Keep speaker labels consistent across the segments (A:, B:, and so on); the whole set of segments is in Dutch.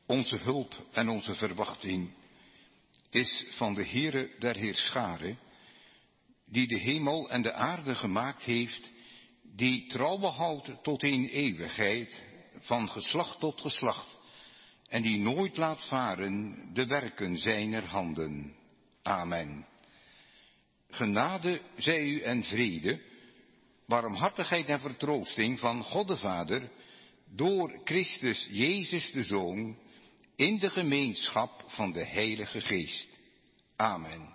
A: Onze hulp en onze verwachting is van de Heere der Heerscharen, die de hemel en de aarde gemaakt heeft, die trouw behoudt tot in eeuwigheid, van geslacht tot geslacht, en die nooit laat varen de werken zijner handen. Amen. Genade zij u en vrede, barmhartigheid en vertroosting van God de Vader, door Christus Jezus de Zoon, in de gemeenschap van de Heilige Geest. Amen.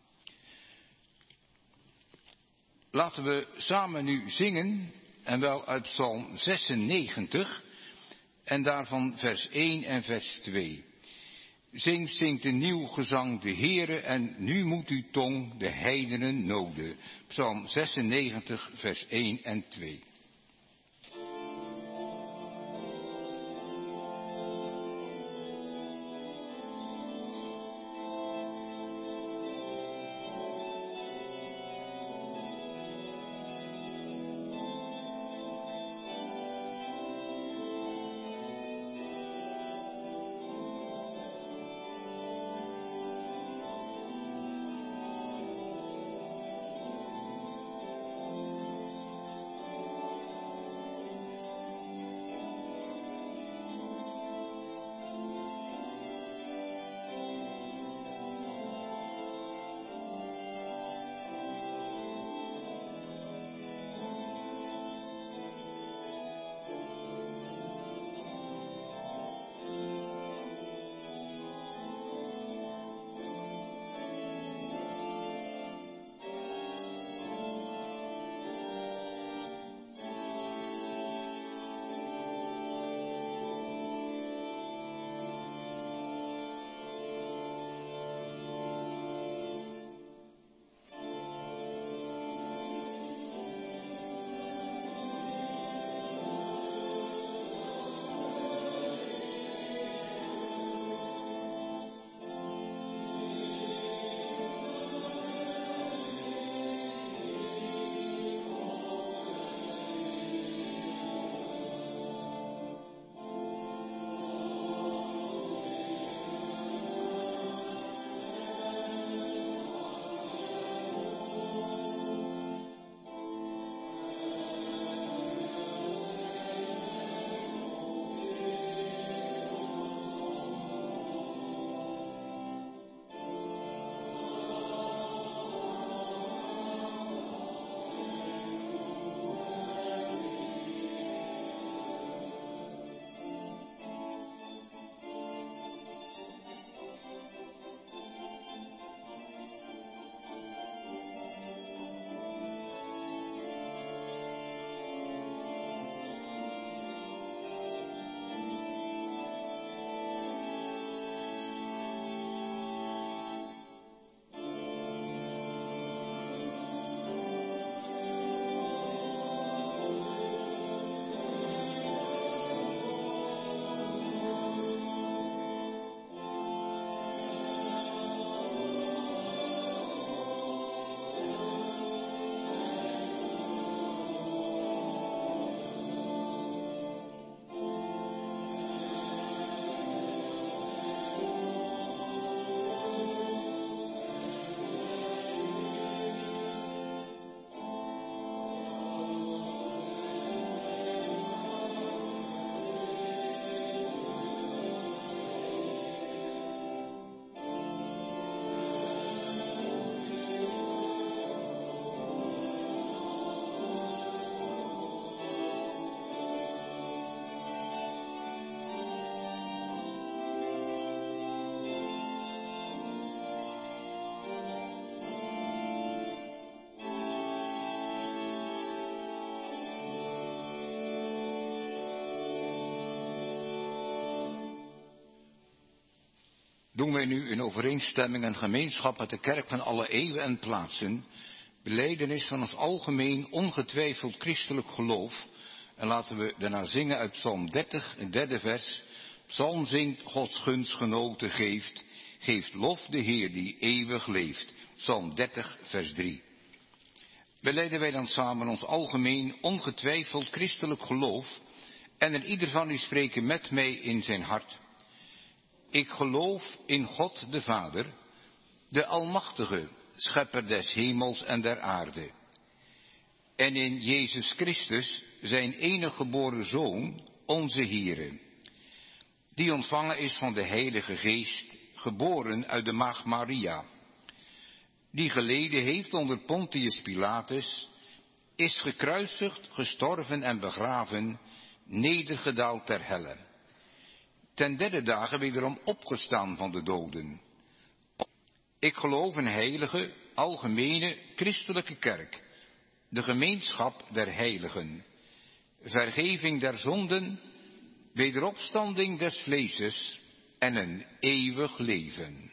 A: Laten we samen nu zingen, en wel uit Psalm 96, en daarvan vers 1 en vers 2. Zingt een nieuw gezang de Heere, en nu moet uw tong de heidenen noden. Psalm 96, vers 1 en 2. Doen wij nu in overeenstemming en gemeenschap met de kerk van alle eeuwen en plaatsen, belijdenis van ons algemeen ongetwijfeld christelijk geloof, en laten we daarna zingen uit Psalm 30, het derde vers. Psalm zingt, Gods gunst genoten geeft, geeft lof de Heer die eeuwig leeft. Psalm 30, vers 3. Belijden wij dan samen ons algemeen ongetwijfeld christelijk geloof, en er ieder van u spreken met mij in zijn hart. Ik geloof in God de Vader, de Almachtige, Schepper des hemels en der aarde. En in Jezus Christus, zijn enige geboren Zoon, onze Heere, die ontvangen is van de Heilige Geest, geboren uit de Maagd Maria, die geleden heeft onder Pontius Pilatus, is gekruisigd, gestorven en begraven, nedergedaald ter helle. Ten derde dagen wederom opgestaan van de doden. Ik geloof in heilige, algemene, christelijke kerk, de gemeenschap der heiligen, vergeving der zonden, wederopstanding des vleeses en een eeuwig leven.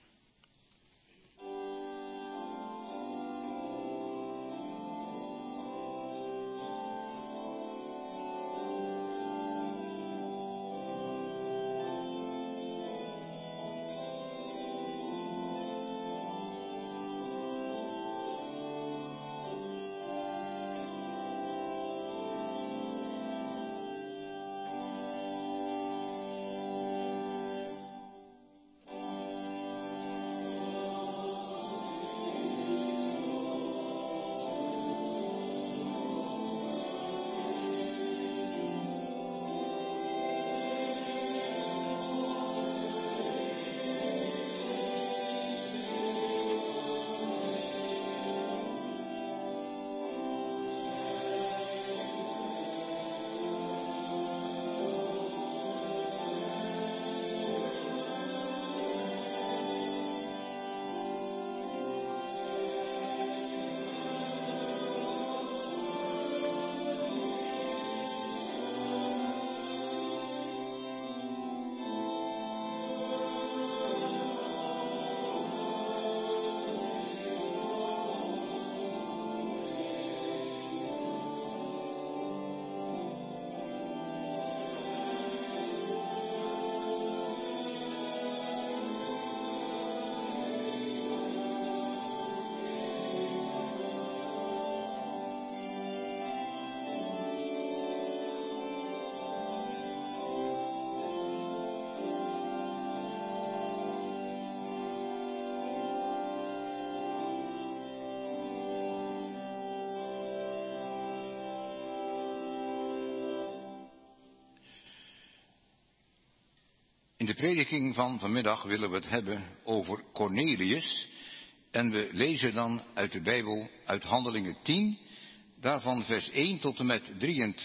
A: In de prediking van vanmiddag willen we het hebben over Cornelius. En we lezen dan uit de Bijbel uit Handelingen 10, daarvan vers 1 tot en met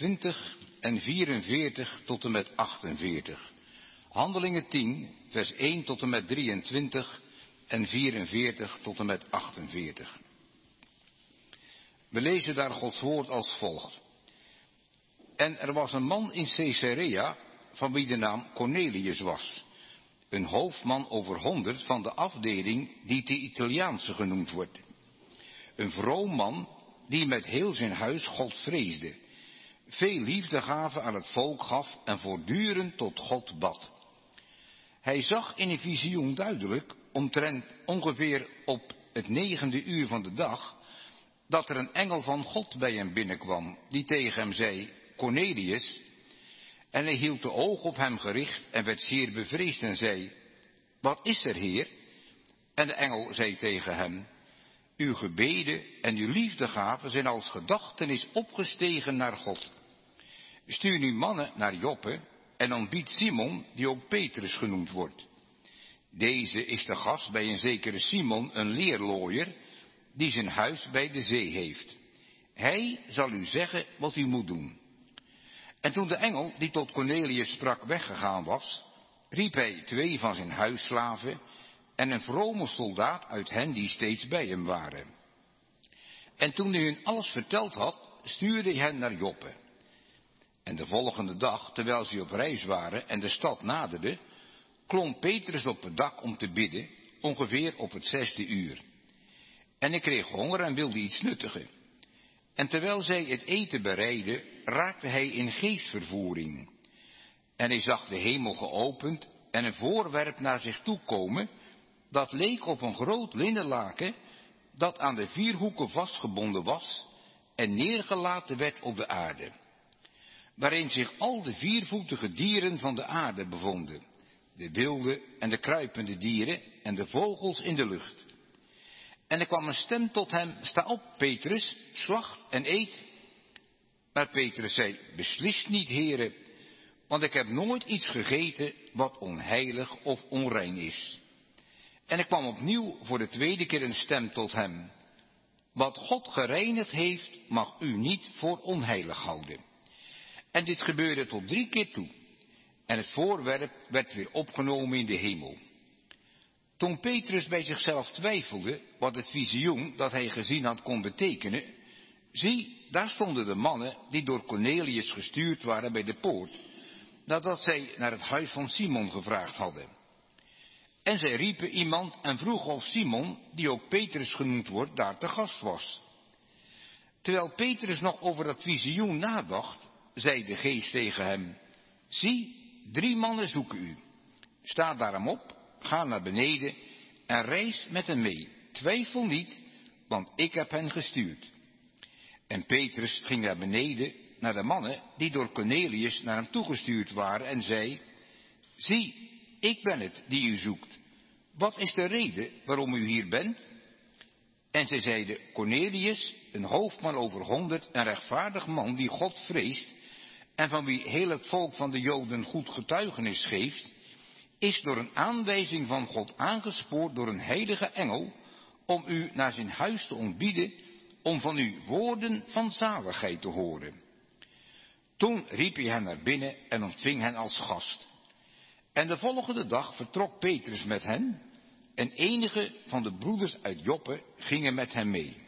A: 23 en 44 tot en met 48. Handelingen 10, vers 1 tot en met 23 en 44 tot en met 48. We lezen daar Gods woord als volgt. En er was een man in Caesarea, van wie de naam Cornelius was, een hoofdman over 100 van de afdeling die de Italiaanse genoemd wordt. Een vroom man die met heel zijn huis God vreesde, veel liefdegave aan het volk gaf en voortdurend tot God bad. Hij zag in een visioen duidelijk, omtrent ongeveer op het 9e uur van de dag, dat er een engel van God bij hem binnenkwam, die tegen hem zei, Cornelius. En hij hield de oog op hem gericht en werd zeer bevreesd en zei, wat is er, Heer? En de engel zei tegen hem, uw gebeden en uw liefdegaven zijn als gedachtenis opgestegen naar God. Stuur nu mannen naar Joppe en ontbied Simon, die ook Petrus genoemd wordt. Deze is de gast bij een zekere Simon, een leerlooier, die zijn huis bij de zee heeft. Hij zal u zeggen wat u moet doen. En toen de engel, die tot Cornelius sprak, weggegaan was, riep hij 2 van zijn huisslaven en een vrome soldaat uit hen die steeds bij hem waren. En toen hij hun alles verteld had, stuurde hij hen naar Joppe. En de volgende dag, terwijl ze op reis waren en de stad naderde, klom Petrus op het dak om te bidden, ongeveer op het 6e uur. En hij kreeg honger en wilde iets nuttigen. En terwijl zij het eten bereidden, raakte hij in geestvervoering. En hij zag de hemel geopend en een voorwerp naar zich toe komen, dat leek op een groot linnenlaken, dat aan de 4 hoeken vastgebonden was en neergelaten werd op de aarde. Waarin zich al de 4-voetige dieren van de aarde bevonden, de wilde en de kruipende dieren en de vogels in de lucht. En er kwam een stem tot hem, sta op, Petrus, slacht en eet. Maar Petrus zei, beslist niet, Heere, want ik heb nooit iets gegeten wat onheilig of onrein is. En er kwam opnieuw voor de tweede keer een stem tot hem. Wat God gereinigd heeft, mag u niet voor onheilig houden. En dit gebeurde tot 3 keer toe. En het voorwerp werd weer opgenomen in de hemel. Toen Petrus bij zichzelf twijfelde wat het visioen dat hij gezien had kon betekenen, zie, daar stonden de mannen die door Cornelius gestuurd waren bij de poort, nadat zij naar het huis van Simon gevraagd hadden. En zij riepen iemand en vroegen of Simon, die ook Petrus genoemd wordt, daar te gast was. Terwijl Petrus nog over dat visioen nadacht, zei de geest tegen hem, zie, 3 mannen zoeken u. Sta daarom op, ga naar beneden en reis met hen mee. Twijfel niet, want ik heb hen gestuurd. En Petrus ging naar beneden naar de mannen die door Cornelius naar hem toegestuurd waren en zei, zie, ik ben het die u zoekt. Wat is de reden waarom u hier bent? En zij zeiden, Cornelius, een hoofdman over 100, een rechtvaardig man die God vreest en van wie heel het volk van de Joden goed getuigenis geeft, is door een aanwijzing van God aangespoord door een heilige engel om u naar zijn huis te ontbieden, om van u woorden van zaligheid te horen. Toen riep hij hen naar binnen en ontving hen als gast. En de volgende dag vertrok Petrus met hen en enige van de broeders uit Joppe gingen met hem mee.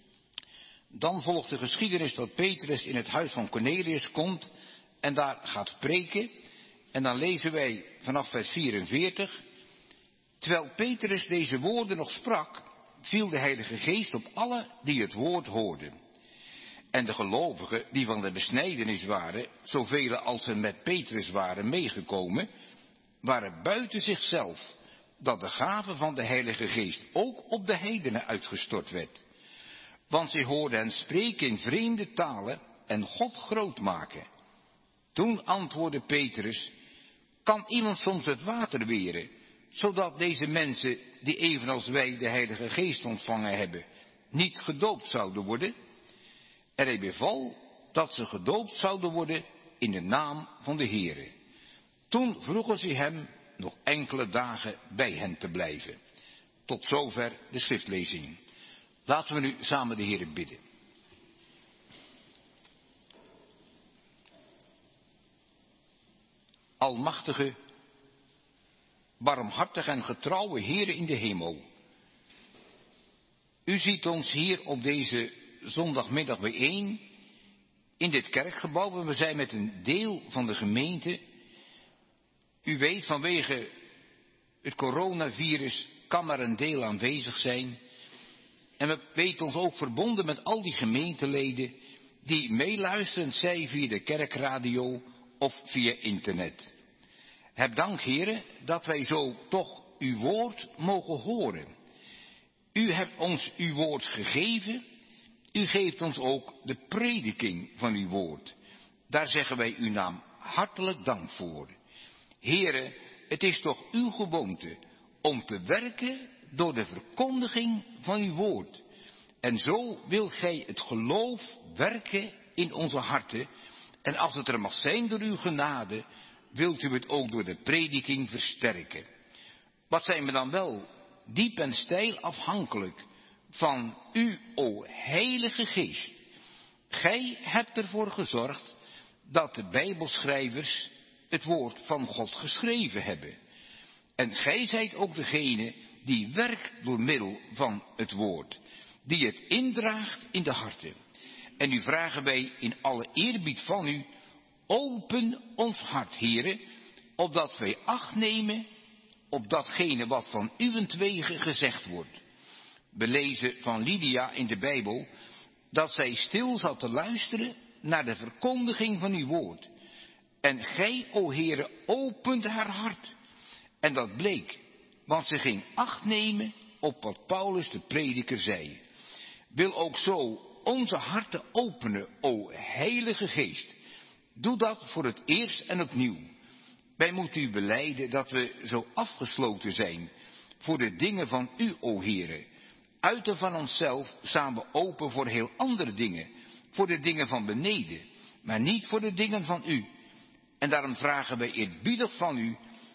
A: Dan volgt de geschiedenis dat Petrus in het huis van Cornelius komt en daar gaat preken. En dan lezen wij vanaf vers 44. Terwijl Petrus deze woorden nog sprak, viel de Heilige Geest op alle die het woord hoorden. En de gelovigen die van de besnijdenis waren, zoveel als er met Petrus waren meegekomen, waren buiten zichzelf, dat de gave van de Heilige Geest ook op de heidenen uitgestort werd. Want zij hoorden hen spreken in vreemde talen en God groot maken. Toen antwoordde Petrus, kan iemand soms het water weren, zodat deze mensen, die evenals wij de Heilige Geest ontvangen hebben, niet gedoopt zouden worden? En hij beval dat ze gedoopt zouden worden in de naam van de Heere. Toen vroegen ze hem nog enkele dagen bij hen te blijven. Tot zover de schriftlezing. Laten we nu samen de Heere bidden. Almachtige, barmhartige en getrouwe Heere in de hemel. U ziet ons hier op deze zondagmiddag bijeen in dit kerkgebouw. We zijn met een deel van de gemeente. U weet, vanwege het coronavirus kan maar een deel aanwezig zijn. En we weten ons ook verbonden met al die gemeenteleden die meeluisteren, zij via de kerkradio of via internet. Heb dank, Heere, dat wij zo toch uw woord mogen horen. U hebt ons uw woord gegeven. U geeft ons ook de prediking van uw woord. Daar zeggen wij uw naam hartelijk dank voor. Heere, het is toch uw gewoonte om te werken door de verkondiging van uw woord. En zo wilt gij het geloof werken in onze harten. En als het er mag zijn door uw genade, wilt u het ook door de prediking versterken. Wat zijn we dan wel diep en steil afhankelijk van u, o Heilige Geest. Gij hebt ervoor gezorgd dat de Bijbelschrijvers het woord van God geschreven hebben. En gij zijt ook degene die werkt door middel van het woord, die het indraagt in de harten. En nu vragen wij in alle eerbied van u, open ons hart, Heere, opdat wij acht nemen op datgene wat van uwentwege gezegd wordt. We lezen van Lydia in de Bijbel dat zij stil zat te luisteren naar de verkondiging van uw woord. En gij, o Heere, opent haar hart. En dat bleek, want ze ging acht nemen op wat Paulus de prediker zei. Wil ook zo onze harten openen, o Heilige Geest. Doe dat voor het eerst en opnieuw. Wij moeten u belijden dat we zo afgesloten zijn voor de dingen van u, o Heere. Uiten van onszelf staan we open voor heel andere dingen, voor de dingen van beneden, maar niet voor de dingen van u. En daarom vragen wij eerbiedig van u,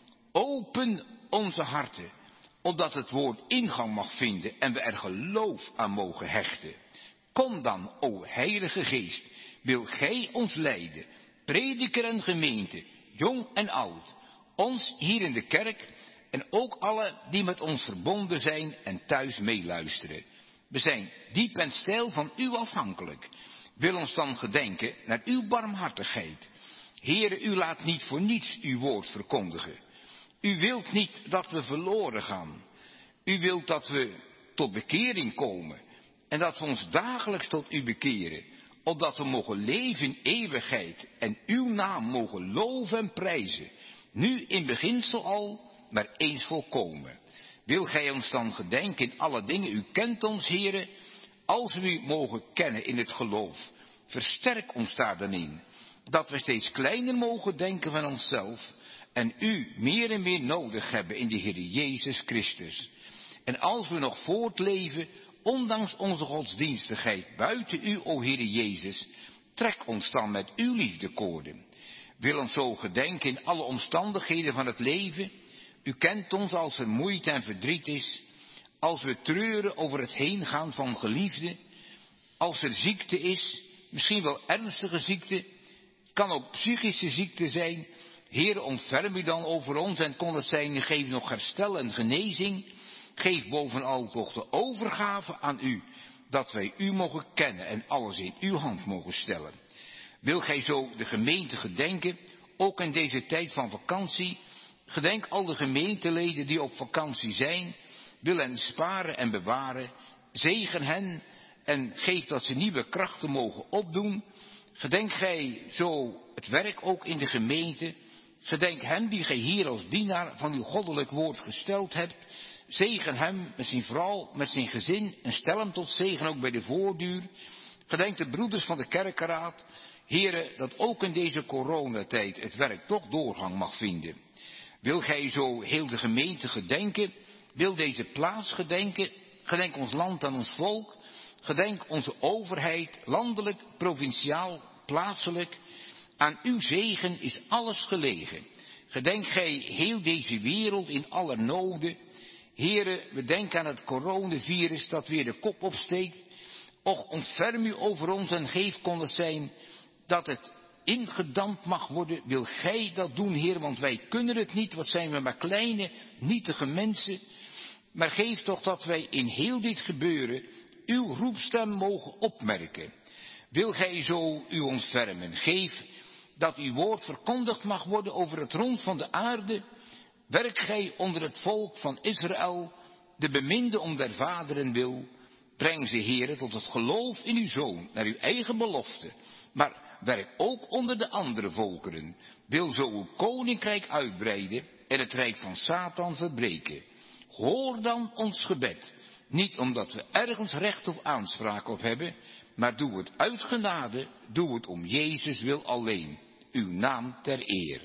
A: open onze harten, opdat het woord ingang mag vinden en we er geloof aan mogen hechten. Kom dan, o Heilige Geest, wil gij ons leiden, prediker en gemeente, jong en oud, ons hier in de kerk en ook alle die met ons verbonden zijn en thuis meeluisteren. We zijn diep en steil van u afhankelijk. Wil ons dan gedenken naar uw barmhartigheid. Heere, u laat niet voor niets uw woord verkondigen. U wilt niet dat we verloren gaan. U wilt dat we tot bekering komen en dat we ons dagelijks tot u bekeren, opdat we mogen leven in eeuwigheid en uw naam mogen loven en prijzen, nu in beginsel al, maar eens volkomen. Wil gij ons dan gedenken in alle dingen? U kent ons, Heere, als we u mogen kennen in het geloof. Versterk ons daar dan in, dat we steeds kleiner mogen denken van onszelf en u meer en meer nodig hebben in de Heer Jezus Christus. En als we nog voortleven, ondanks onze godsdienstigheid, buiten u, o Heer Jezus, trek ons dan met uw liefdekoorden. Wil ons zo gedenken in alle omstandigheden van het leven. U kent ons als er moeite en verdriet is, als we treuren over het heengaan van geliefden, als er ziekte is, misschien wel ernstige ziekte, het kan ook psychische ziekte zijn. Heer, ontferm u dan over ons en kon het zijn, geef nog herstel en genezing. Geef bovenal toch de overgave aan u, dat wij u mogen kennen en alles in uw hand mogen stellen. Wil gij zo de gemeente gedenken, ook in deze tijd van vakantie? Gedenk al de gemeenteleden die op vakantie zijn. Wil hen sparen en bewaren. Zegen hen en geef dat ze nieuwe krachten mogen opdoen. Gedenk gij zo het werk ook in de gemeente. Gedenk hem die gij hier als dienaar van uw goddelijk woord gesteld hebt. Zegen hem met zijn vrouw, met zijn gezin en stel hem tot zegen ook bij de voorduur. Gedenk de broeders van de kerkenraad. Heren, dat ook in deze coronatijd het werk toch doorgang mag vinden. Wil gij zo heel de gemeente gedenken? Wil deze plaats gedenken? Gedenk ons land en ons volk. Gedenk onze overheid, landelijk, provinciaal, plaatselijk. Aan uw zegen is alles gelegen. Gedenk gij heel deze wereld in aller noden. Heren, we denken aan het coronavirus dat weer de kop opsteekt. Och, ontferm u over ons en geef kon het zijn dat het ingedampt mag worden. Wil gij dat doen, Heer, want wij kunnen het niet. Wat zijn we maar kleine, nietige mensen. Maar geef toch dat wij in heel dit gebeuren uw roepstem mogen opmerken. Wil gij zo u ontfermen. Geef dat uw woord verkondigd mag worden over het rond van de aarde. Werk gij onder het volk van Israël, de beminde om der vaderen wil. Breng ze, Heere, tot het geloof in uw Zoon, naar uw eigen belofte. Maar werk ook onder de andere volkeren. Wil zo uw koninkrijk uitbreiden en het rijk van Satan verbreken. Hoor dan ons gebed. Niet omdat we ergens recht of aanspraak op hebben, maar doe het uit genade, doe het om Jezus wil alleen. Uw naam ter eer.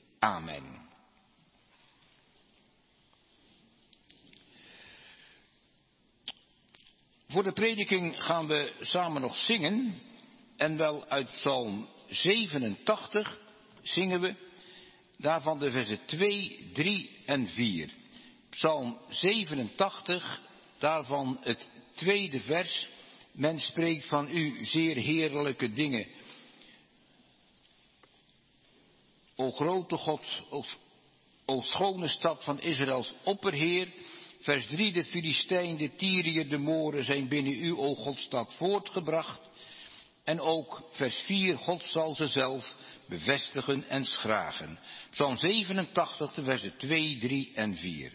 A: Amen. Voor de prediking gaan we samen nog zingen. En wel uit Psalm 87 zingen we. Daarvan de versen 2, 3 en 4. Psalm 87, daarvan het tweede vers. Men spreekt van u zeer heerlijke dingen. O grote God, o schone stad van Israëls opperheer. Vers 3, de Filistijn, de Tyriër, de Moren zijn binnen u, o Godstad, voortgebracht. En ook vers 4, God zal ze zelf bevestigen en schragen. Psalm 87, de versen 2, 3 en 4.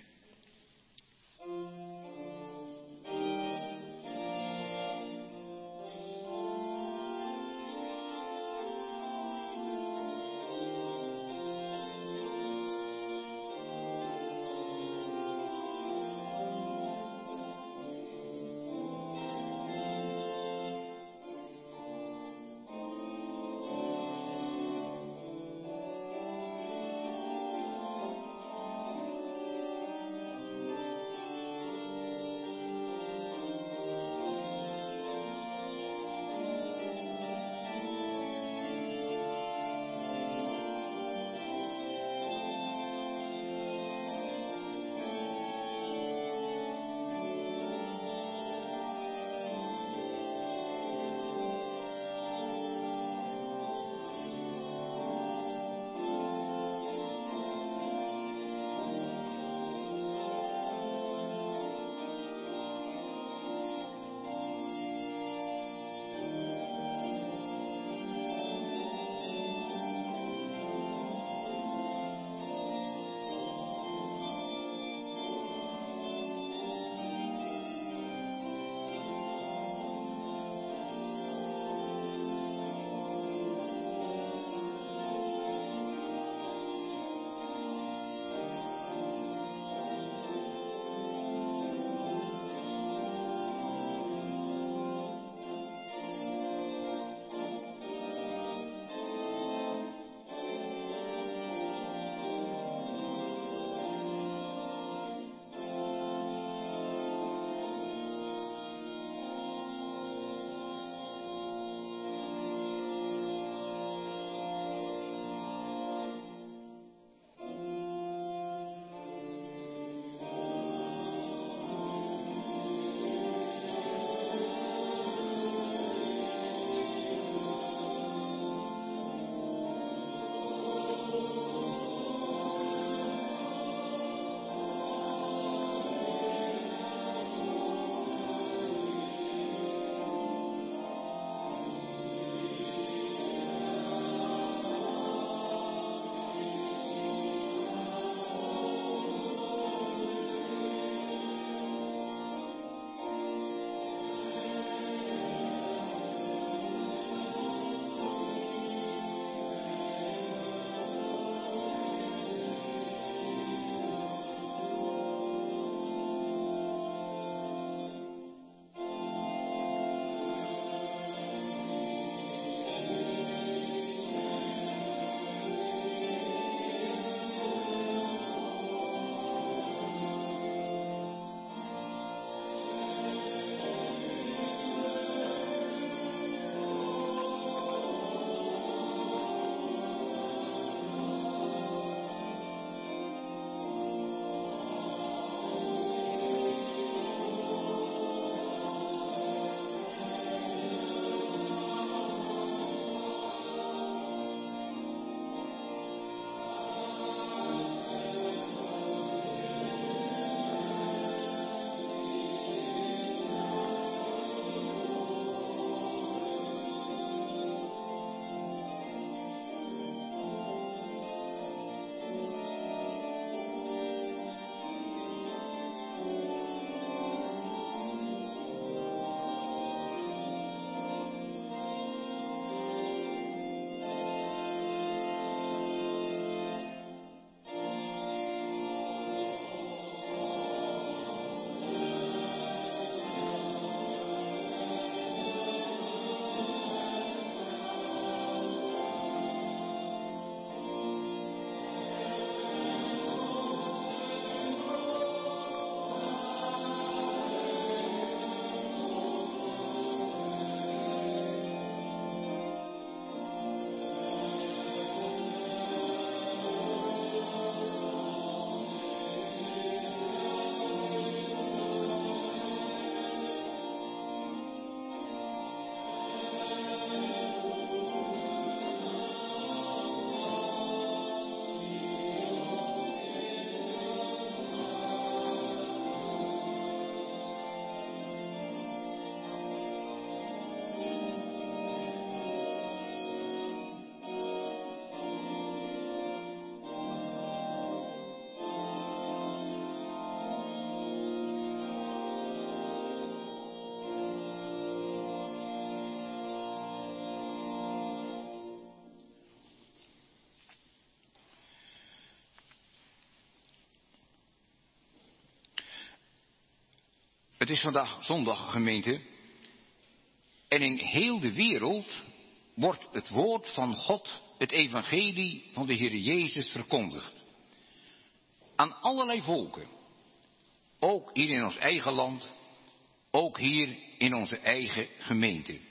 A: Het is vandaag zondag, gemeente. En in heel de wereld wordt het woord van God, het evangelie van de Heer Jezus, verkondigd. Aan allerlei volken. Ook hier in ons eigen land. Ook hier in onze eigen gemeente.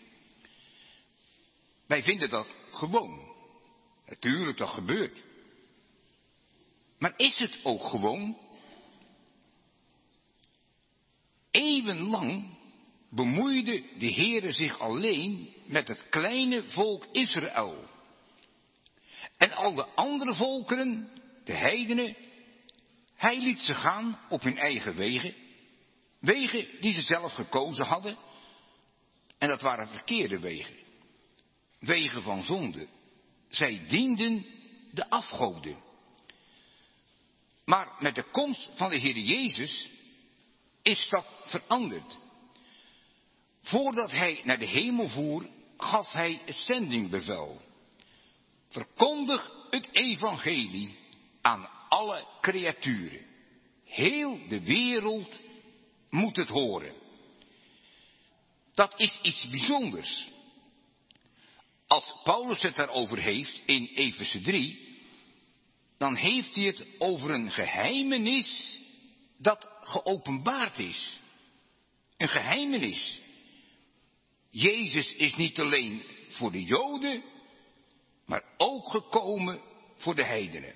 A: Wij vinden dat gewoon. Natuurlijk, dat gebeurt. Maar is het ook gewoon? Eeuwenlang bemoeide de Heere zich alleen met het kleine volk Israël. En al de andere volkeren, de heidenen, hij liet ze gaan op hun eigen wegen. Wegen die ze zelf gekozen hadden. En dat waren verkeerde wegen. Wegen van zonde. Zij dienden de afgoden. Maar met de komst van de Heer Jezus is dat veranderd. Voordat hij naar de hemel voer, gaf hij het zendingbevel. Verkondig het evangelie aan alle creaturen. Heel de wereld moet het horen. Dat is iets bijzonders. Als Paulus het daarover heeft in Efeze 3, dan heeft hij het over een geheimenis dat geopenbaard is. Een geheimenis. Jezus is niet alleen voor de Joden, maar ook gekomen voor de heidenen.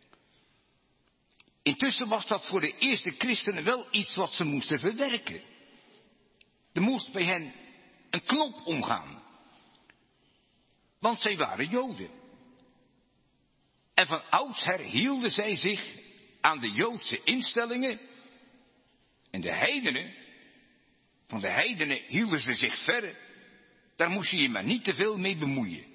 A: Intussen was dat voor de eerste christenen wel iets wat ze moesten verwerken. Er moest bij hen een knop omgaan. Want zij waren Joden. En van oudsher hielden zij zich aan de Joodse instellingen. En de heidenen, van de heidenen hielden ze zich verre. Daar moest je je maar niet te veel mee bemoeien.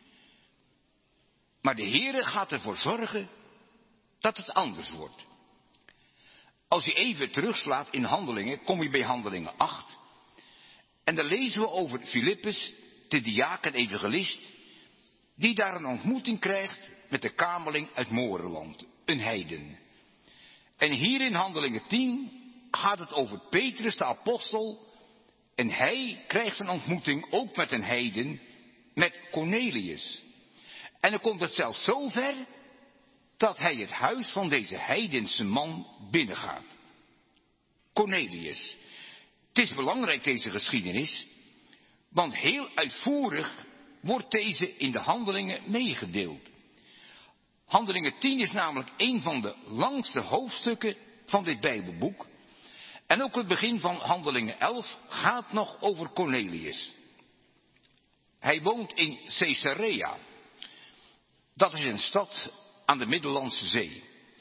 A: Maar de Heere gaat ervoor zorgen dat het anders wordt. Als je even terugslaat in Handelingen, kom je bij Handelingen 8. En dan lezen we over Filippus, de diaken evangelist, die daar een ontmoeting krijgt met de kamerling uit Morenland, een heiden. En hier in Handelingen 10 gaat het over Petrus de apostel. En hij krijgt een ontmoeting ook met een heiden, met Cornelius. En dan komt het zelfs zo ver dat hij het huis van deze heidense man binnengaat. Cornelius. Het is belangrijk, deze geschiedenis, want heel uitvoerig wordt deze in de Handelingen meegedeeld. Handelingen 10 is namelijk een van de langste hoofdstukken van dit Bijbelboek. En ook het begin van Handelingen 11 gaat nog over Cornelius. Hij woont in Caesarea. Dat is een stad aan de Middellandse Zee.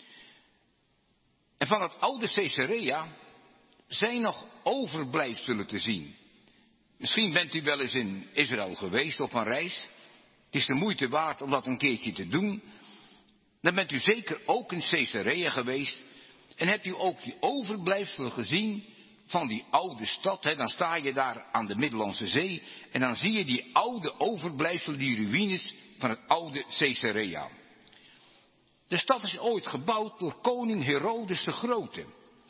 A: En van het oude Caesarea zijn nog overblijfselen te zien. Misschien bent u wel eens in Israël geweest op een reis. Het is de moeite waard om dat een keertje te doen. Dan bent u zeker ook in Caesarea geweest. En hebt u ook die overblijfselen gezien van die oude stad. Dan sta je daar aan de Middellandse Zee. En dan zie je die oude overblijfselen, die ruïnes van het oude Caesarea. De stad is ooit gebouwd door koning Herodes de Grote.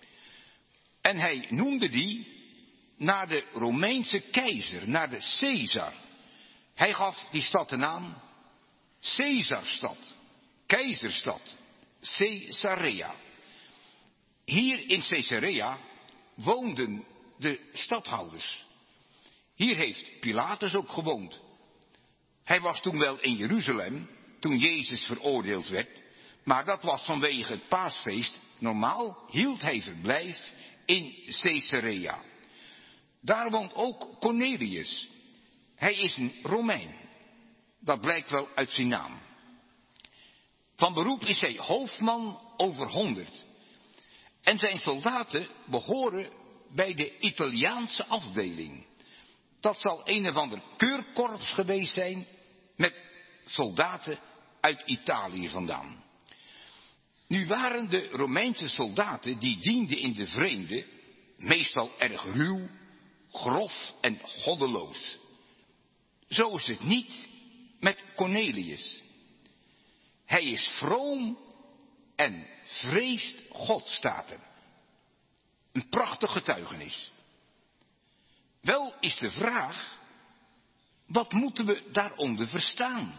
A: En hij noemde die naar de Romeinse keizer, naar de Caesar. Hij gaf die stad de naam Caesarstad, keizerstad, Caesarea. Hier in Caesarea woonden de stadhouders. Hier heeft Pilatus ook gewoond. Hij was toen wel in Jeruzalem, toen Jezus veroordeeld werd, maar dat was vanwege het paasfeest. Normaal hield hij verblijf in Caesarea. Daar woont ook Cornelius. Hij is een Romein. Dat blijkt wel uit zijn naam. Van beroep is hij hoofdman over 100. En zijn soldaten behoren bij de Italiaanse afdeling. Dat zal een of ander keurkorps geweest zijn met soldaten uit Italië vandaan. Nu waren de Romeinse soldaten die dienden in de vreemde meestal erg ruw, grof en goddeloos. Zo is het niet met Cornelius. Hij is vroom en vreest God, staat er. Een prachtig getuigenis. Wel is de vraag, wat moeten we daaronder verstaan?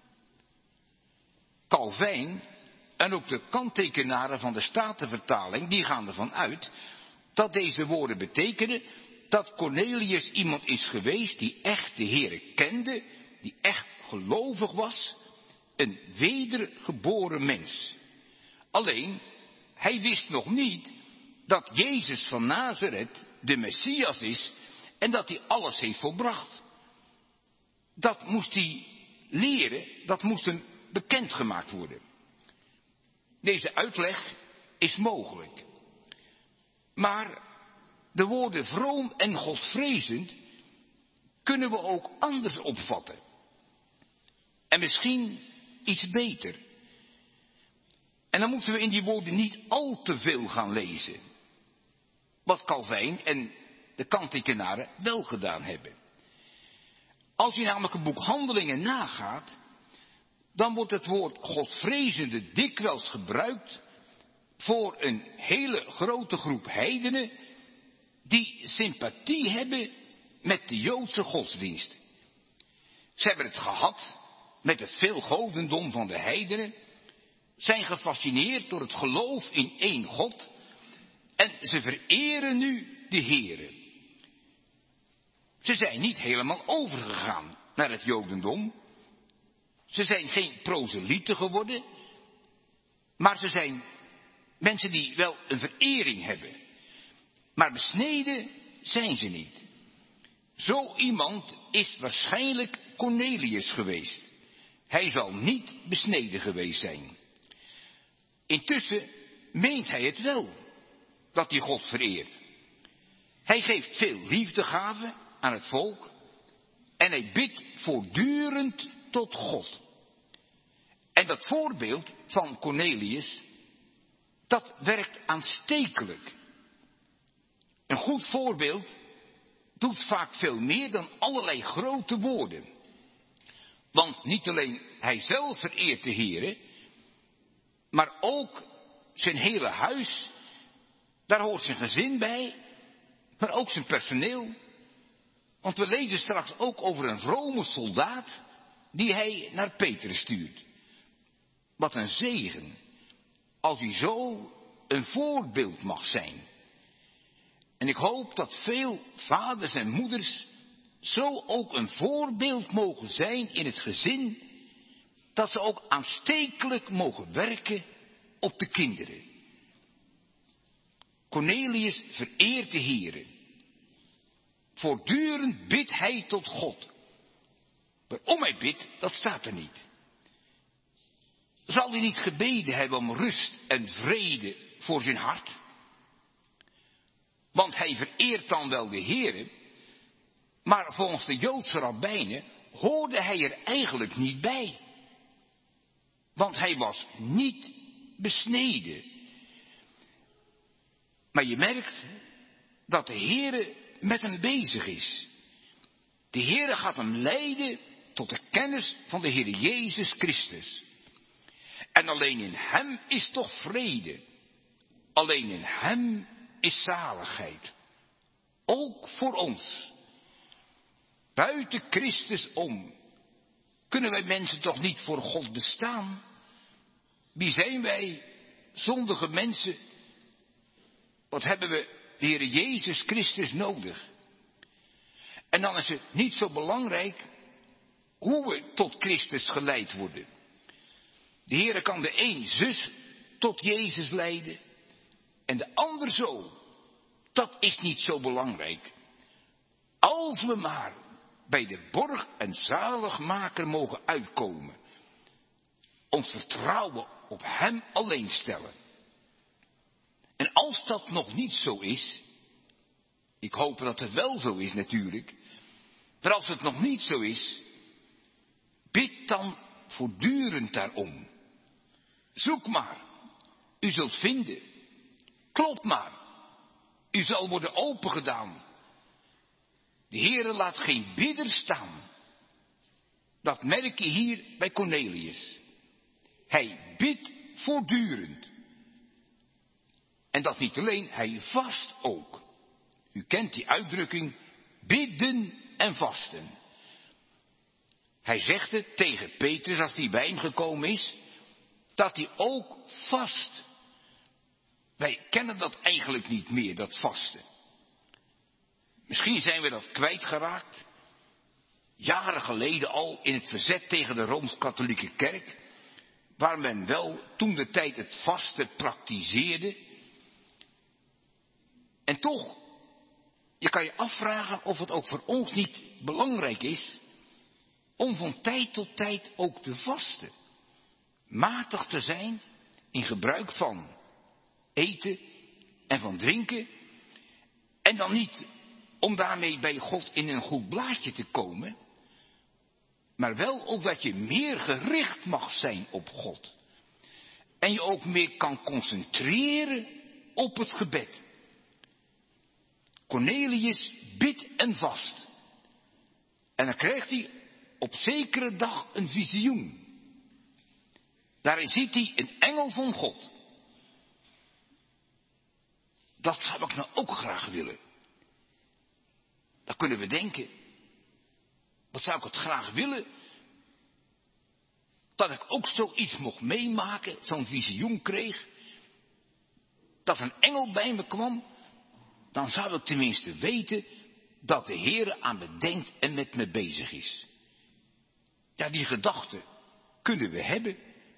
A: Calvijn en ook de kanttekenaren van de Statenvertaling, die gaan ervan uit dat deze woorden betekenen dat Cornelius iemand is geweest die echt de Heere kende, die echt gelovig was, een wedergeboren mens. Alleen, hij wist nog niet dat Jezus van Nazareth de Messias is en dat hij alles heeft volbracht. Dat moest hij leren, dat moest hem bekendgemaakt worden. Deze uitleg is mogelijk. Maar de woorden vroom en godvrezend kunnen we ook anders opvatten. En misschien iets beter. En dan moeten we in die woorden niet al te veel gaan lezen. Wat Calvijn en de kanttekenaren wel gedaan hebben. Als je namelijk het boek Handelingen nagaat, dan wordt het woord godvrezende dikwijls gebruikt voor een hele grote groep heidenen die sympathie hebben met de Joodse godsdienst. Ze hebben het gehad met het veelgodendom van de heidenen, zijn gefascineerd door het geloof in één God en ze vereren nu de Heere. Ze zijn niet helemaal overgegaan naar het Jodendom. Ze zijn geen proselieten geworden, maar ze zijn mensen die wel een verering hebben. Maar besneden zijn ze niet. Zo iemand is waarschijnlijk Cornelius geweest. Hij zal niet besneden geweest zijn. Intussen meent hij het wel, dat hij God vereert. Hij geeft veel liefdegaven aan het volk en hij bidt voortdurend tot God. En dat voorbeeld van Cornelius, dat werkt aanstekelijk. Een goed voorbeeld doet vaak veel meer dan allerlei grote woorden. Want niet alleen hij zelf vereert de Heere, maar ook zijn hele huis, daar hoort zijn gezin bij, maar ook zijn personeel. Want we lezen straks ook over een vrome soldaat die hij naar Petrus stuurt. Wat een zegen, als hij zo een voorbeeld mag zijn. En ik hoop dat veel vaders en moeders zo ook een voorbeeld mogen zijn in het gezin, dat ze ook aanstekelijk mogen werken op de kinderen. Cornelius vereert de Heere. Voortdurend bidt hij tot God. Waarom hij bidt, dat staat er niet. Zal hij niet gebeden hebben om rust en vrede voor zijn hart? Want hij vereert dan wel de Heere, maar volgens de Joodse rabbijnen hoorde hij er eigenlijk niet bij. Want hij was niet besneden. Maar je merkt dat de Heere met hem bezig is. De Heere gaat hem leiden tot de kennis van de Heere Jezus Christus. En alleen in hem is toch vrede. Alleen in hem is zaligheid. Ook voor ons. Buiten Christus om kunnen wij mensen toch niet voor God bestaan? Wie zijn wij, zondige mensen? Wat hebben we de Heere Jezus Christus nodig? En dan is het niet zo belangrijk hoe we tot Christus geleid worden. De Heere kan de een zus tot Jezus leiden en de ander zo. Dat is niet zo belangrijk. Als we maar bij de borg en zaligmaker mogen uitkomen. Ons vertrouwen op hem alleen stellen. En als dat nog niet zo is, ik hoop dat het wel zo is natuurlijk, maar als het nog niet zo is, bid dan voortdurend daarom. Zoek maar, u zult vinden. Klop maar, u zal worden opengedaan. De Heere laat geen bidder staan. Dat merk je hier bij Cornelius. Hij bidt voortdurend. En dat niet alleen, hij vast ook. U kent die uitdrukking, bidden en vasten. Hij zegt het tegen Petrus als hij bij hem gekomen is, dat hij ook vast. Wij kennen dat eigenlijk niet meer, dat vasten. Misschien zijn we dat kwijtgeraakt. Jaren geleden al in het verzet tegen de Rooms-Katholieke Kerk, waar men wel toen de tijd het vasten praktiseerde. En toch, je kan je afvragen of het ook voor ons niet belangrijk is om van tijd tot tijd ook te vasten. Matig te zijn in gebruik van eten en van drinken. En dan niet om daarmee bij God in een goed blaadje te komen, maar wel ook dat je meer gericht mag zijn op God. En je ook meer kan concentreren op het gebed. Cornelius bidt en vast. En dan krijgt hij op zekere dag een visioen. Daarin ziet hij een engel van God. Dat zou ik nou ook graag willen. Dan kunnen we denken, wat zou ik het graag willen? Dat ik ook zoiets mocht meemaken, zo'n visioen kreeg. Dat een engel bij me kwam. Dan zou ik tenminste weten dat de Heere aan me denkt en met me bezig is. Ja, die gedachte kunnen we hebben.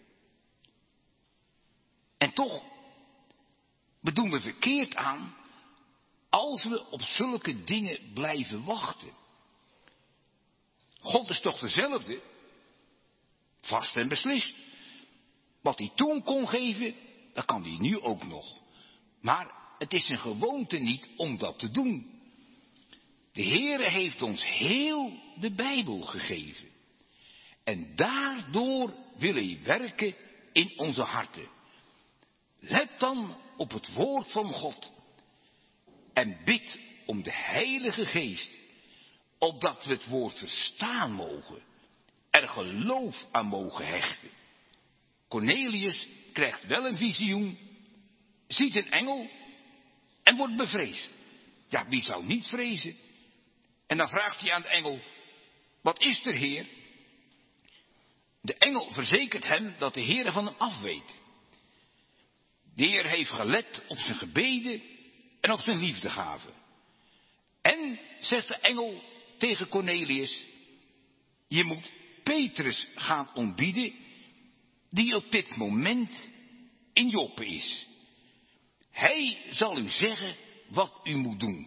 A: En toch, we doen we verkeerd aan als we op zulke dingen blijven wachten. God is toch dezelfde? Vast en beslist. Wat hij toen kon geven, dat kan hij nu ook nog. Maar het is een gewoonte niet om dat te doen. De Heere heeft ons heel de Bijbel gegeven. En daardoor wil hij werken in onze harten. Let dan op het woord van God. En bid om de Heilige Geest. Opdat we het woord verstaan mogen. Er geloof aan mogen hechten. Cornelius krijgt wel een visioen. Ziet een engel. En wordt bevreesd. Ja, wie zou niet vrezen? En dan vraagt hij aan de engel. Wat is er, Heer? De engel verzekert hem dat de Heer van hem afweet. De Heer heeft gelet op zijn gebeden en op zijn liefdegaven. En, zegt de engel tegen Cornelius, je moet Petrus gaan ontbieden, die op dit moment in Joppe is. Hij zal u zeggen wat u moet doen.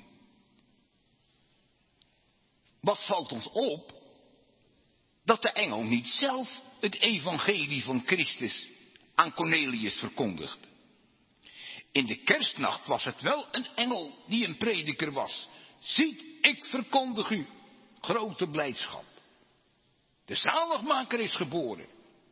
A: Wat valt ons op? Dat de engel niet zelf het evangelie van Christus aan Cornelius verkondigt. In de kerstnacht was het wel een engel die een prediker was. Ziet, ik verkondig u grote blijdschap. De zaligmaker is geboren.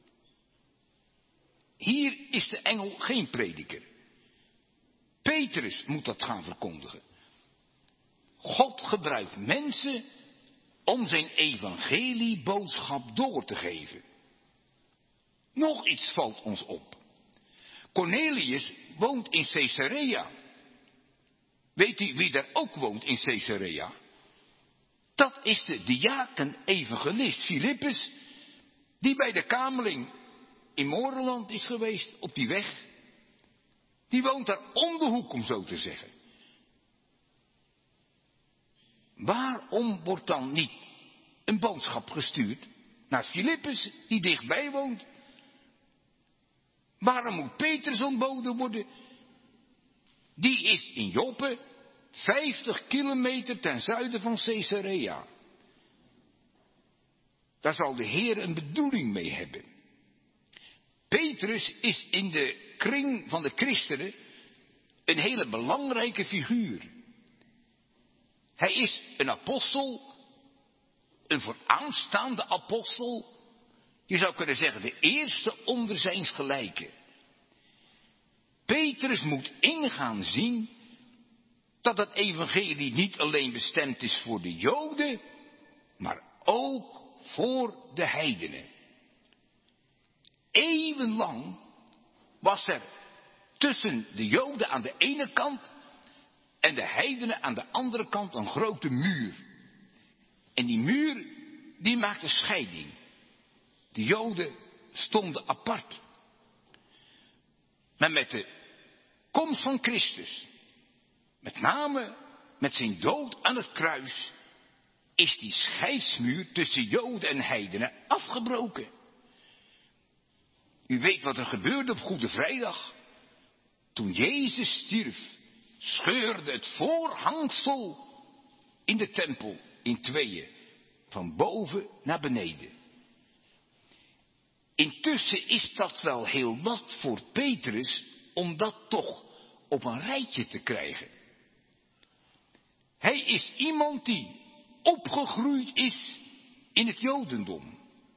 A: Hier is de engel geen prediker. Petrus moet dat gaan verkondigen. God gebruikt mensen om zijn evangelieboodschap door te geven. Nog iets valt ons op. Cornelius woont in Caesarea. Weet u wie daar ook woont in Caesarea? Dat is de diaken-evangelist Filippus, die bij de kameling in Moreland is geweest, op die weg. Die woont daar om de hoek, om zo te zeggen. Waarom wordt dan niet een boodschap gestuurd naar Filippus, die dichtbij woont? Waarom moet Petrus ontboden worden? Die is in Joppe, 50 kilometer ten zuiden van Caesarea. Daar zal de Heer een bedoeling mee hebben. Petrus is in de kring van de christenen een hele belangrijke figuur. Hij is een apostel, een vooraanstaande apostel. Je zou kunnen zeggen de eerste onder zijns gelijken. Petrus moet ingaan zien dat het evangelie niet alleen bestemd is voor de Joden, maar ook voor de heidenen. Eeuwenlang was er tussen de Joden aan de ene kant en de heidenen aan de andere kant een grote muur. En die muur, die maakte scheiding. De Joden stonden apart. Maar met de komst van Christus, met name met zijn dood aan het kruis, is die scheidsmuur tussen Joden en heidenen afgebroken. U weet wat er gebeurde op Goede Vrijdag. Toen Jezus stierf, scheurde het voorhangsel in de tempel in tweeën, van boven naar beneden. Intussen is dat wel heel wat voor Petrus om dat toch op een rijtje te krijgen. Hij is iemand die opgegroeid is in het Jodendom.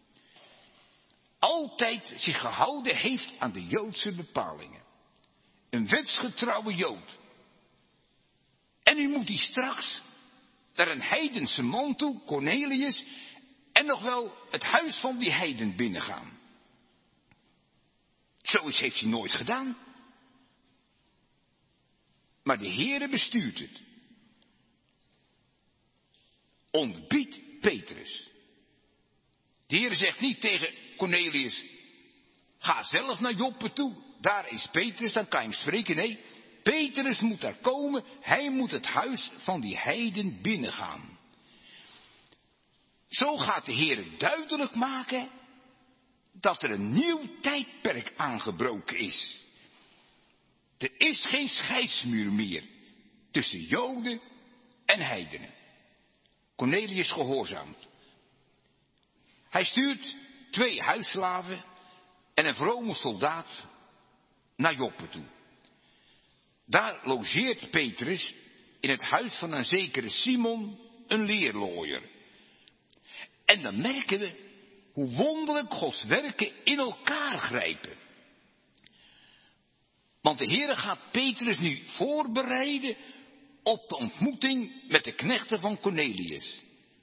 A: Altijd zich gehouden heeft aan de Joodse bepalingen. Een wetsgetrouwe Jood. En nu moet hij straks naar een heidense man toe, Cornelius, en nog wel het huis van die heiden binnengaan. Zoiets heeft hij nooit gedaan. Maar de Heere bestuurt het. Ontbiedt Petrus. De Heere zegt niet tegen Cornelius, ga zelf naar Joppe toe. Daar is Petrus, dan kan je hem spreken. Nee, Petrus moet daar komen. Hij moet het huis van die heiden binnengaan. Zo gaat de Heere duidelijk maken dat er een nieuw tijdperk aangebroken is. Er is geen scheidsmuur meer tussen Joden en heidenen. Cornelius gehoorzaamt. Hij stuurt 2 huisslaven en een vrome soldaat naar Joppe toe. Daar logeert Petrus in het huis van een zekere Simon, een leerlooier. En dan merken we hoe wonderlijk Gods werken in elkaar grijpen. Want de Heere gaat Petrus nu voorbereiden op de ontmoeting met de knechten van Cornelius.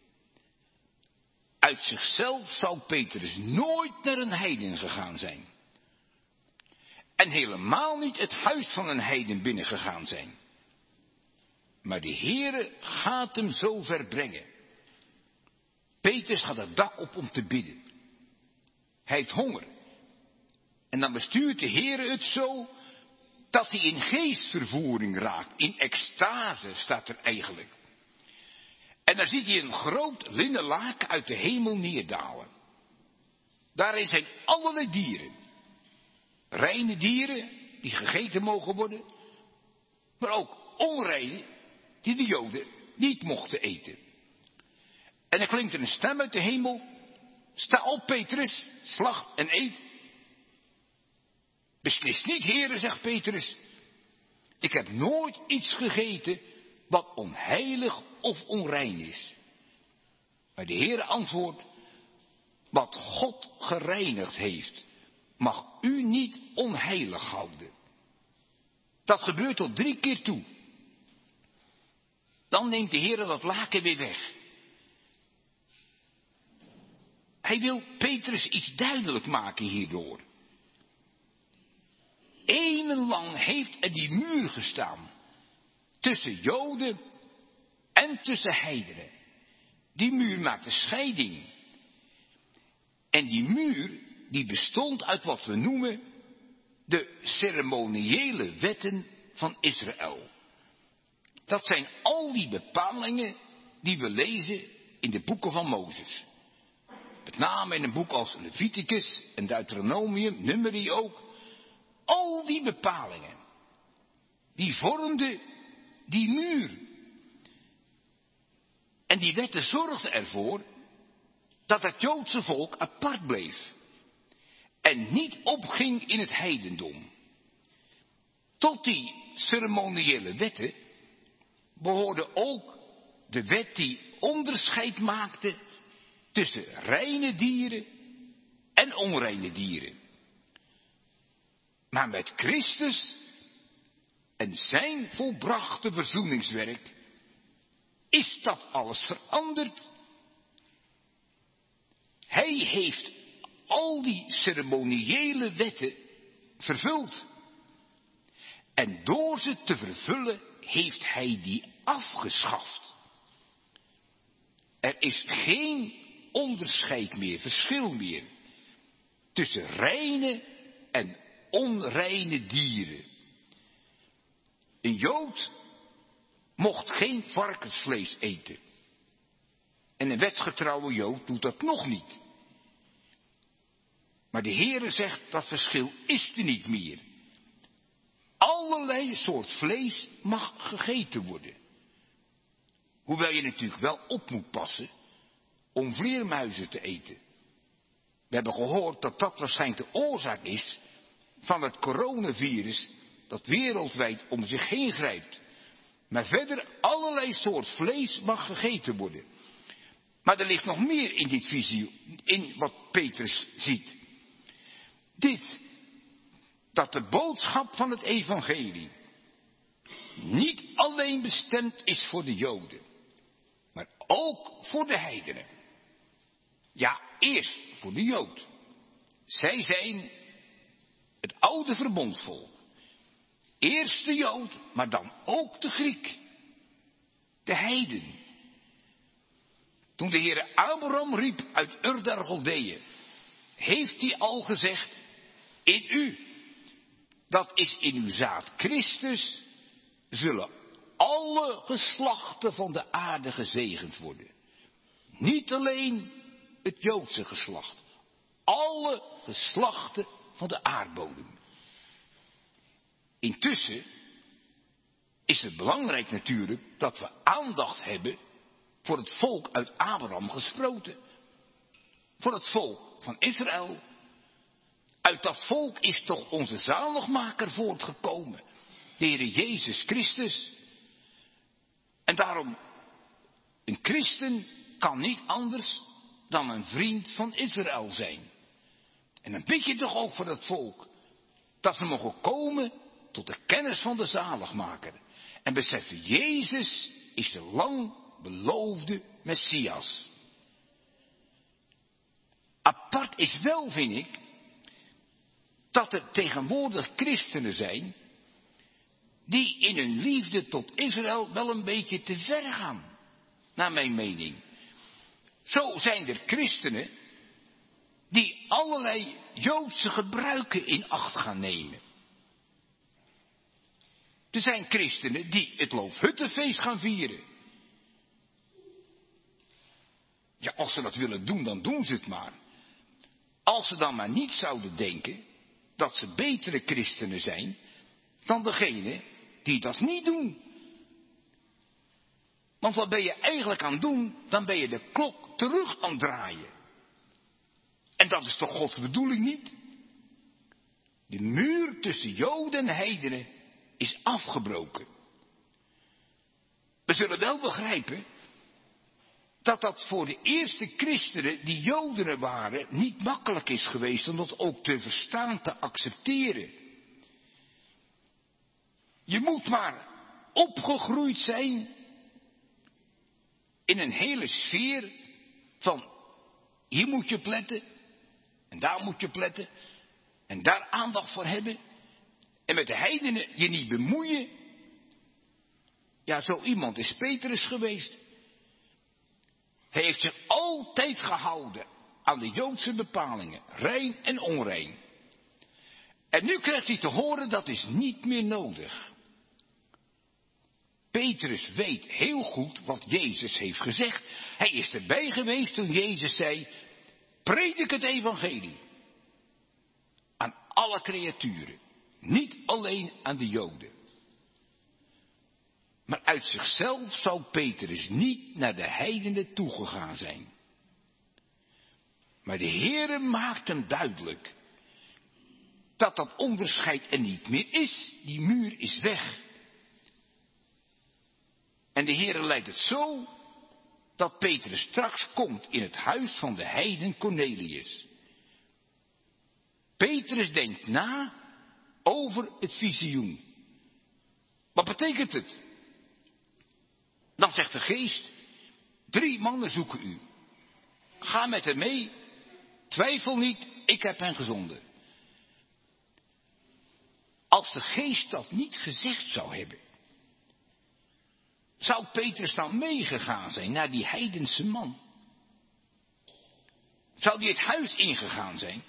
A: Uit zichzelf zou Petrus nooit naar een heiden gegaan zijn. En helemaal niet het huis van een heiden binnengegaan zijn. Maar de Heere gaat hem zo ver brengen. Petrus gaat het dak op om te bidden. Hij heeft honger. En dan bestuurt de Heere het zo dat hij in geestvervoering raakt. In extase staat er eigenlijk. En dan ziet hij een groot linnen laken uit de hemel neerdalen. Daarin zijn allerlei dieren. Reine dieren die gegeten mogen worden. Maar ook onreine die de Joden niet mochten eten. En er klinkt een stem uit de hemel. Sta op, Petrus, slacht en eet. Beslist niet, Heere, zegt Petrus. Ik heb nooit iets gegeten wat onheilig of onrein is. Maar de Heere antwoordt, wat God gereinigd heeft, mag u niet onheilig houden. Dat gebeurt tot 3 keer toe. Dan neemt de Heere dat laken weer weg. Hij wil Petrus iets duidelijk maken hierdoor. Eeuwenlang heeft er die muur gestaan. Tussen Joden en tussen heidenen. Die muur maakte scheiding. En die muur, die bestond uit wat we noemen de ceremoniële wetten van Israël. Dat zijn al die bepalingen die we lezen in de boeken van Mozes. Met name in een boek als Leviticus en Deuteronomium, Numeri ook. Al die bepalingen, die vormden die muur. En die wetten zorgden ervoor dat het Joodse volk apart bleef. En niet opging in het heidendom. Tot die ceremoniële wetten behoorde ook de wet die onderscheid maakte tussen reine dieren en onreine dieren. Maar met Christus en zijn volbrachte verzoeningswerk is dat alles veranderd. Hij heeft al die ceremoniële wetten vervuld. En door ze te vervullen heeft hij die afgeschaft. Er is geen onderscheid meer, verschil meer tussen reine en onreine dieren. Een Jood mocht geen varkensvlees eten. En een wetsgetrouwe Jood doet dat nog niet. Maar de Heere zegt, dat verschil is er niet meer. Allerlei soort vlees mag gegeten worden. Hoewel je natuurlijk wel op moet passen om vleermuizen te eten. We hebben gehoord dat dat waarschijnlijk de oorzaak is van het coronavirus dat wereldwijd om zich heen grijpt. Maar verder, allerlei soort vlees mag gegeten worden. Maar er ligt nog meer in dit visie, in wat Petrus ziet. Dit, dat de boodschap van het evangelie niet alleen bestemd is voor de Joden, maar ook voor de heidenen. Ja, eerst voor de Jood. Zij zijn het oude verbondsvolk. Eerst de Jood, maar dan ook de Griek. De heiden. Toen de Heere Abraham riep uit Ur der Galdeeën, heeft hij al gezegd, in u, dat is in uw zaad Christus, zullen alle geslachten van de aarde gezegend worden. Niet alleen het Joodse geslacht, alle geslachten van de aardbodem. Intussen is het belangrijk natuurlijk dat we aandacht hebben voor het volk uit Abraham gesproten. Voor het volk van Israël. Uit dat volk is toch onze zaligmaker voortgekomen. De Heere Jezus Christus. En daarom, een christen kan niet anders dan een vriend van Israël zijn. En dan bid je toch ook voor dat volk. Dat ze mogen komen tot de kennis van de zaligmaker. En beseffen, Jezus is de lang beloofde Messias. Apart is wel, vind ik, dat er tegenwoordig christenen zijn die in hun liefde tot Israël wel een beetje te ver gaan, naar mijn mening. Zo zijn er christenen die allerlei Joodse gebruiken in acht gaan nemen. Er zijn christenen die het Loofhuttenfeest gaan vieren. Ja, als ze dat willen doen, dan doen ze het maar. Als ze dan maar niet zouden denken dat ze betere christenen zijn dan degene die dat niet doen. Want wat ben je eigenlijk aan het doen? Dan ben je de klok terug aan het draaien. En dat is toch Gods bedoeling niet? De muur tussen Joden en heidenen is afgebroken. We zullen wel begrijpen dat dat voor de eerste christenen die Joden waren niet makkelijk is geweest om dat ook te verstaan, te accepteren. Je moet maar opgegroeid zijn in een hele sfeer van hier moet je op letten en daar moet je op letten en daar aandacht voor hebben en met de heidenen je niet bemoeien. Ja, zo iemand is Petrus geweest. Hij heeft zich altijd gehouden aan de Joodse bepalingen, rein en onrein. En nu krijgt hij te horen dat is niet meer nodig. Petrus weet heel goed wat Jezus heeft gezegd. Hij is erbij geweest toen Jezus zei, predik het evangelie aan alle creaturen, niet alleen aan de Joden. Maar uit zichzelf zou Petrus niet naar de heidenen toegegaan zijn. Maar de Heere maakt hem duidelijk dat dat onderscheid er niet meer is. Die muur is weg. En de Heere leidt het zo dat Petrus straks komt in het huis van de heiden Cornelius. Petrus denkt na over het visioen. Wat betekent het? Dan zegt de geest, 3 mannen zoeken u. Ga met hem mee, twijfel niet, ik heb hen gezonden. Als de geest dat niet gezegd zou hebben,
B: Zou Petrus nou meegegaan zijn naar die heidense man? Zou die het huis ingegaan zijn?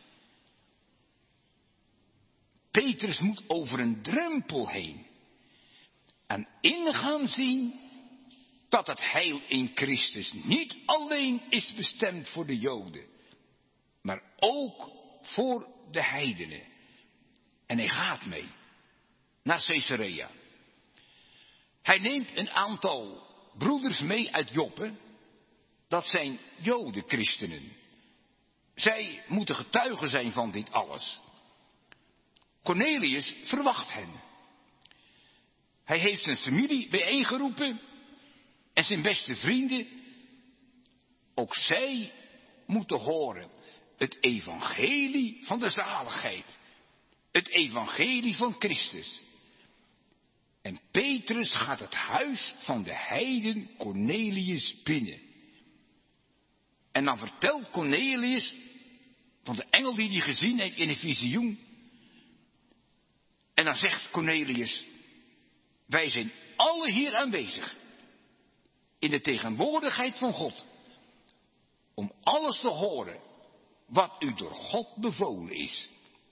B: Petrus moet over een drempel heen. En ingaan zien dat het heil in Christus niet alleen is bestemd voor de Joden, maar ook voor de heidenen. En hij gaat mee naar Caesarea. Hij neemt een aantal broeders mee uit Joppe. Dat zijn Jodenchristenen. Zij moeten getuigen zijn van dit alles. Cornelius verwacht hen. Hij heeft zijn familie bijeengeroepen en zijn beste vrienden. Ook zij moeten horen het evangelie van de zaligheid. Het evangelie van Christus. En Petrus gaat het huis van de heiden Cornelius binnen. En dan vertelt Cornelius van de engel die hij gezien heeft in een visioen. En dan zegt Cornelius, wij zijn alle hier aanwezig. In de tegenwoordigheid van God. Om alles te horen wat u door God bevolen is.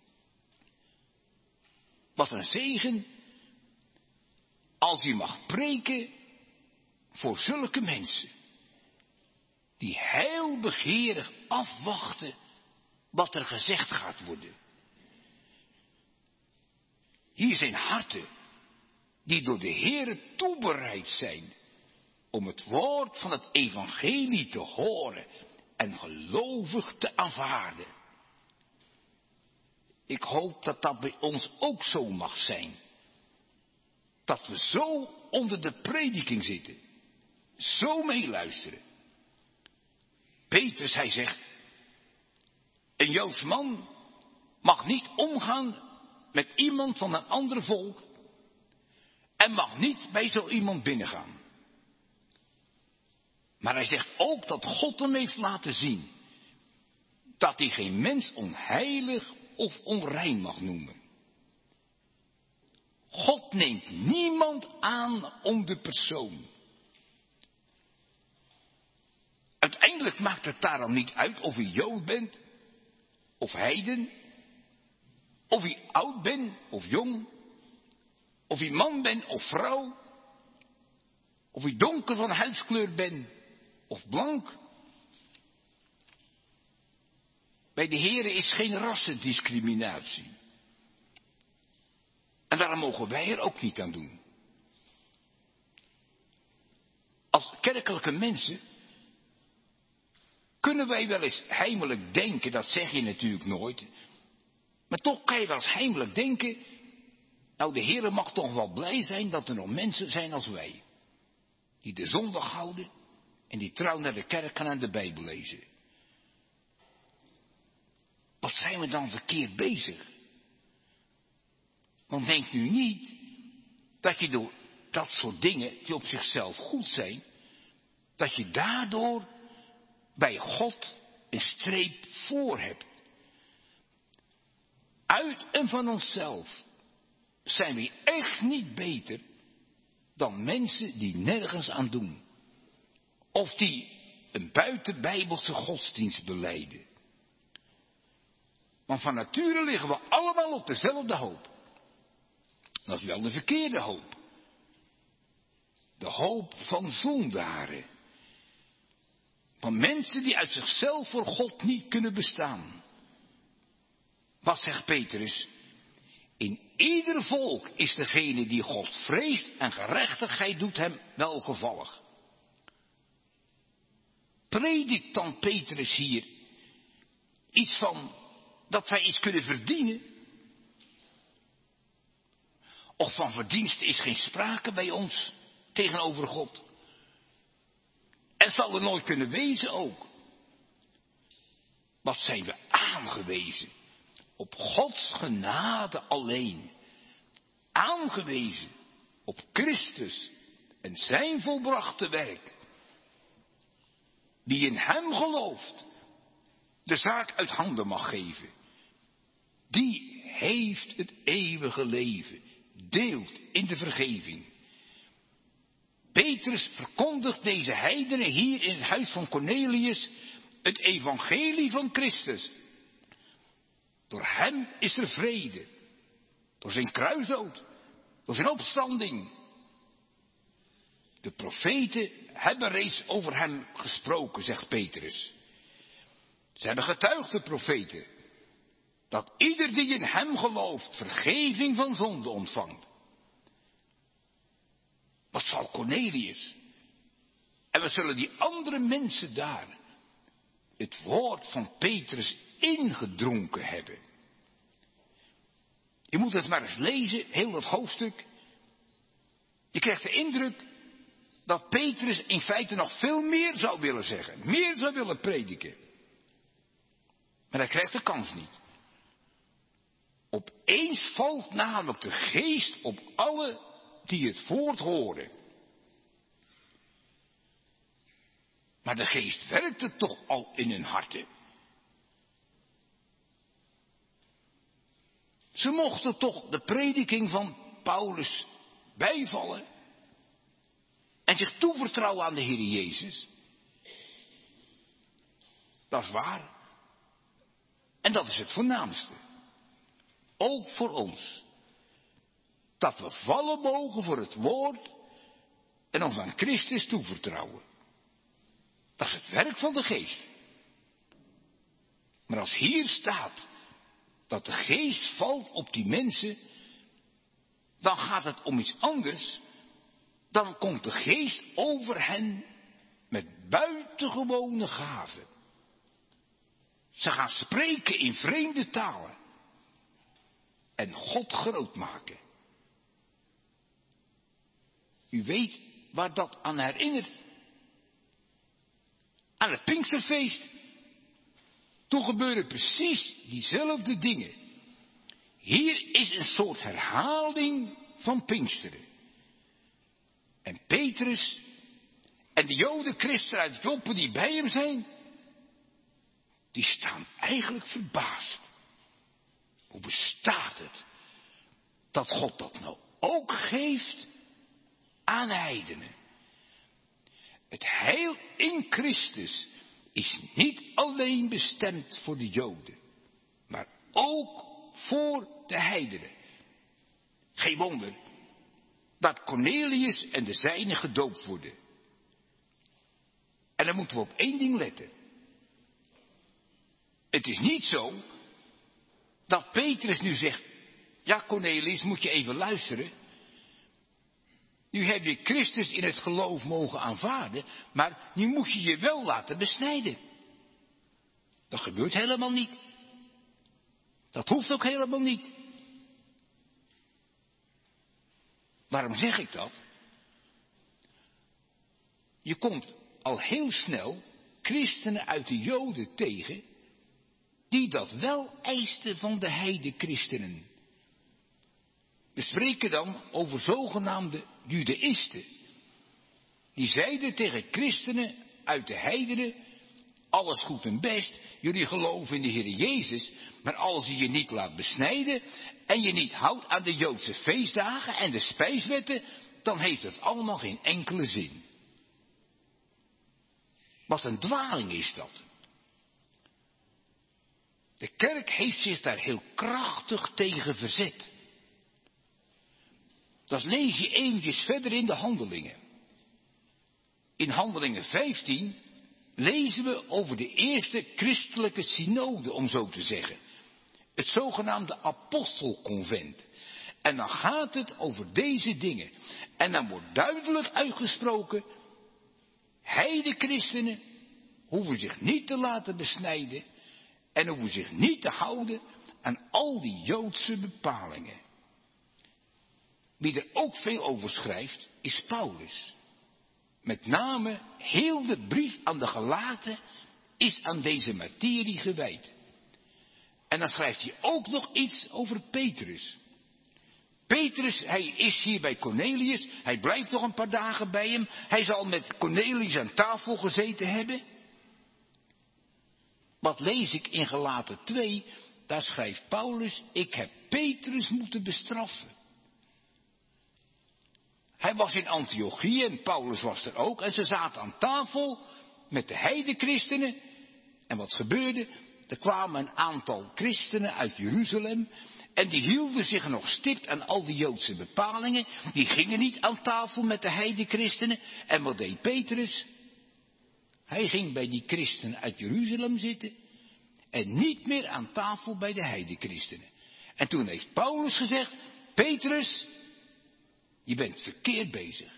B: Wat een zegen als u mag preken voor zulke mensen. Die heilbegeerig afwachten wat er gezegd gaat worden. Hier zijn harten die door de Heere toebereid zijn om het woord van het evangelie te horen en gelovig te aanvaarden. Ik hoop dat dat bij ons ook zo mag zijn. Dat we zo onder de prediking zitten. Zo meeluisteren. Petrus, hij zegt, een Joods man mag niet omgaan met iemand van een ander volk en mag niet bij zo iemand binnengaan. Maar hij zegt ook dat God hem heeft laten zien dat hij geen mens onheilig of onrein mag noemen. God neemt niemand aan om de persoon. Uiteindelijk maakt het daarom niet uit of je Jood bent of heiden, of je oud bent of jong, of je man bent of vrouw, of je donker van huidskleur bent of blank. Bij de Heere is geen rassendiscriminatie. En daarom mogen wij er ook niet aan doen. Als kerkelijke mensen kunnen wij wel eens heimelijk denken, dat zeg je natuurlijk nooit. Maar toch kan je wel eens heimelijk denken, nou de Heere mag toch wel blij zijn dat er nog mensen zijn als wij. Die de zondag houden en die trouw naar de kerk gaan en de Bijbel lezen. Wat zijn we dan verkeerd bezig? Want denk nu niet dat je door dat soort dingen die op zichzelf goed zijn, dat je daardoor bij God een streep voor hebt. Uit en van onszelf zijn we echt niet beter dan mensen die nergens aan doen. Of die een buitenbijbelse godsdienst belijden. Want van nature liggen we allemaal op dezelfde hoop. Dat is wel de verkeerde hoop. De hoop van zondaren. Van mensen die uit zichzelf voor God niet kunnen bestaan. Wat zegt Petrus? In ieder volk is degene die God vreest en gerechtigheid doet hem welgevallig. Predikt dan Petrus hier iets van dat wij iets kunnen verdienen? Of van verdiensten is geen sprake bij ons tegenover God. En zal er nooit kunnen wezen ook. Wat zijn we aangewezen? Op Gods genade alleen. Aangewezen op Christus en zijn volbrachte werk. Wie in hem gelooft, de zaak uit handen mag geven. Die heeft het eeuwige leven, deelt in de vergeving. Petrus verkondigt deze heidenen hier in het huis van Cornelius het evangelie van Christus. Door hem is er vrede. Door zijn kruisdood. Door zijn opstanding. De profeten hebben reeds over hem gesproken, zegt Petrus. Ze hebben getuigd, de profeten, dat ieder die in hem gelooft vergeving van zonde ontvangt. Wat zal Cornelius en wat zullen die andere mensen daar het woord van Petrus ingedronken hebben? Je moet het maar eens lezen, heel dat hoofdstuk. Je krijgt de indruk dat Petrus in feite nog veel meer zou willen zeggen. Meer zou willen prediken. Maar hij krijgt de kans niet. Opeens valt namelijk de geest op alle die het woord horen. Maar de geest werkte toch al in hun harten. Ze mochten toch de prediking van Paulus bijvallen. En zich toevertrouwen aan de Heer Jezus. Dat is waar. En dat is het voornaamste. Ook voor ons. Dat we vallen mogen voor het woord en ons aan Christus toevertrouwen. Dat is het werk van de geest. Maar als hier staat dat de geest valt op die mensen, dan gaat het om iets anders. Dan komt de geest over hen met buitengewone gaven. Ze gaan spreken in vreemde talen. En God groot maken. U weet waar dat aan herinnert. Aan het Pinksterfeest. Toen gebeuren precies diezelfde dingen. Hier is een soort herhaling van Pinksteren. En Petrus en de Joden, christenen uit Joppe die bij hem zijn, die staan eigenlijk verbaasd. Hoe bestaat het dat God dat nou ook geeft aan heidenen? Het heil in Christus is niet alleen bestemd voor de Joden, maar ook voor de heidenen. Geen wonder dat Cornelius en de zijnen gedoopt worden. En dan moeten we op één ding letten. Het is niet zo dat Petrus nu zegt, ja Cornelius, moet je even luisteren. Nu heb je Christus in het geloof mogen aanvaarden, maar nu moet je je wel laten besnijden. Dat gebeurt helemaal niet. Dat hoeft ook helemaal niet. Waarom zeg ik dat? Je komt al heel snel christenen uit de Joden tegen, die dat wel eisten van de heidenchristenen. We spreken dan over zogenaamde judaïsten. Die zeiden tegen christenen uit de heidenen, alles goed en best, jullie geloven in de Heer Jezus, maar als je je niet laat besnijden en je niet houdt aan de Joodse feestdagen en de spijswetten, dan heeft het allemaal geen enkele zin. Wat een dwaling is dat. De kerk heeft zich daar heel krachtig tegen verzet. Dat lees je eventjes verder in de Handelingen. In Handelingen 15 lezen we over de eerste christelijke synode, om zo te zeggen. Het zogenaamde apostelconvent. En dan gaat het over deze dingen. En dan wordt duidelijk uitgesproken, heidenchristenen hoeven zich niet te laten besnijden en hoeven zich niet te houden aan al die Joodse bepalingen. Wie er ook veel over schrijft, is Paulus. Met name heel de brief aan de Galaten is aan deze materie gewijd. En dan schrijft hij ook nog iets over Petrus. Petrus, hij is hier bij Cornelius, hij blijft nog een paar dagen bij hem. Hij zal met Cornelius aan tafel gezeten hebben. Wat lees ik in Galaten 2? Daar schrijft Paulus, ik heb Petrus moeten bestraffen. Hij was in Antiochië en Paulus was er ook. En ze zaten aan tafel met de heidenchristenen. En wat gebeurde? Er kwamen een aantal christenen uit Jeruzalem. En die hielden zich nog stipt aan al die Joodse bepalingen. Die gingen niet aan tafel met de heidenchristenen. En wat deed Petrus? Hij ging bij die christenen uit Jeruzalem zitten. En niet meer aan tafel bij de heidenchristenen. En toen heeft Paulus gezegd: Petrus, je bent verkeerd bezig.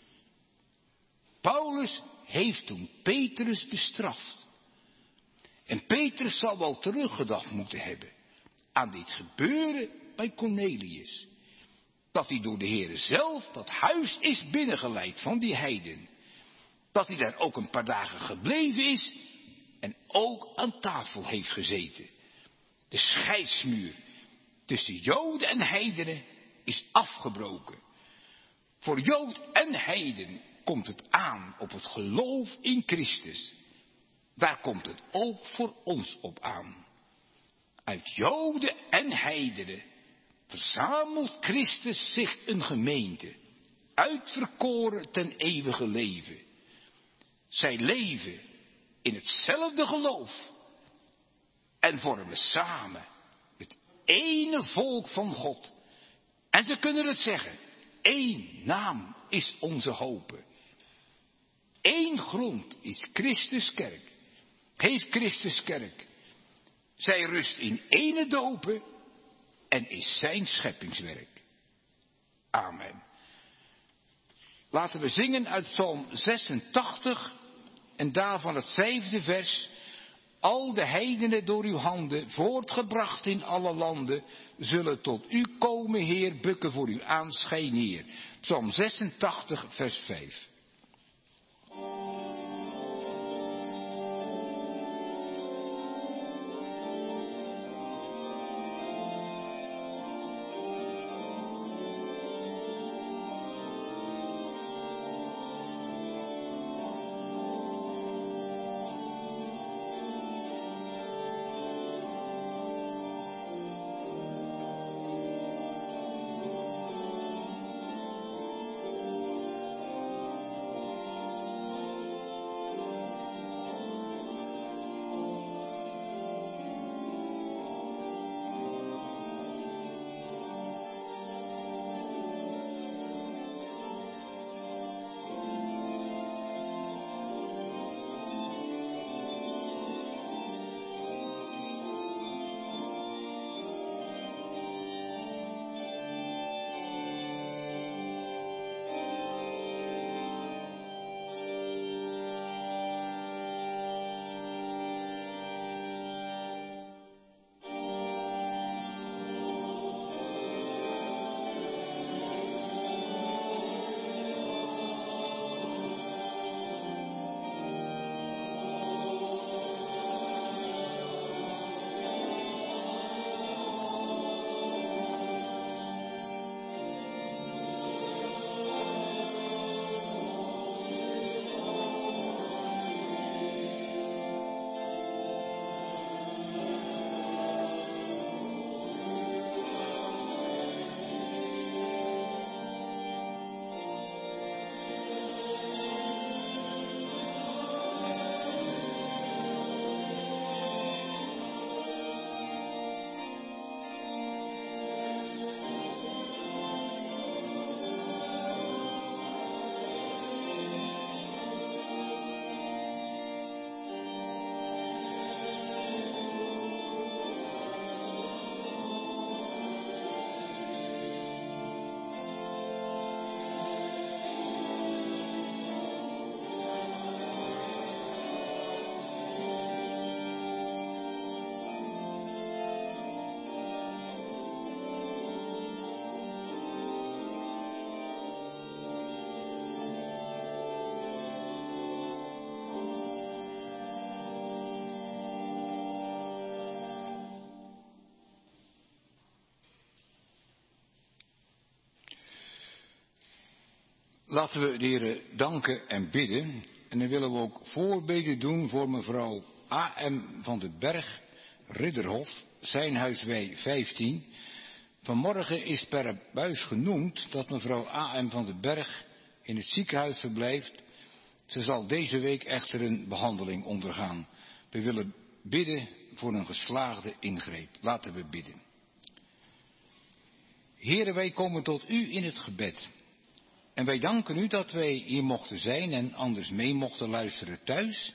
B: Paulus heeft toen Petrus bestraft. En Petrus zal wel teruggedacht moeten hebben aan dit gebeuren bij Cornelius. Dat hij door de Heere zelf dat huis is binnengeleid van die heiden. Dat hij daar ook een paar dagen gebleven is en ook aan tafel heeft gezeten. De scheidsmuur tussen Joden en heidenen is afgebroken. Voor Jood en heiden komt het aan op het geloof in Christus. Daar komt het ook voor ons op aan. Uit Joden en heidenen verzamelt Christus zich een gemeente, uitverkoren ten eeuwige leven. Zij leven in hetzelfde geloof en vormen samen het ene volk van God. En ze kunnen het zeggen: één naam is onze hoop. Eén grond is Christus kerk. Heeft Christus kerk. Zij rust in ene dopen en is zijn scheppingswerk. Amen. Laten we zingen uit Psalm 86 en daarvan het 5e vers. Al de heidenen door uw handen, voortgebracht in alle landen, zullen tot u komen, Heer, bukken voor uw aanschijn neer. Psalm 86, vers 5. Laten we de Heer danken en bidden. En dan willen we ook voorbeden doen voor mevrouw A.M. van den Berg, Ridderhof, Zijnhuisweg 15.
A: Vanmorgen is per buis genoemd dat mevrouw A.M. van den Berg in het ziekenhuis verblijft. Ze zal deze week echter een behandeling ondergaan. We willen bidden voor een geslaagde ingreep. Laten we bidden. Heren, wij komen tot u in het gebed. En wij danken u dat wij hier mochten zijn en anders mee mochten luisteren thuis.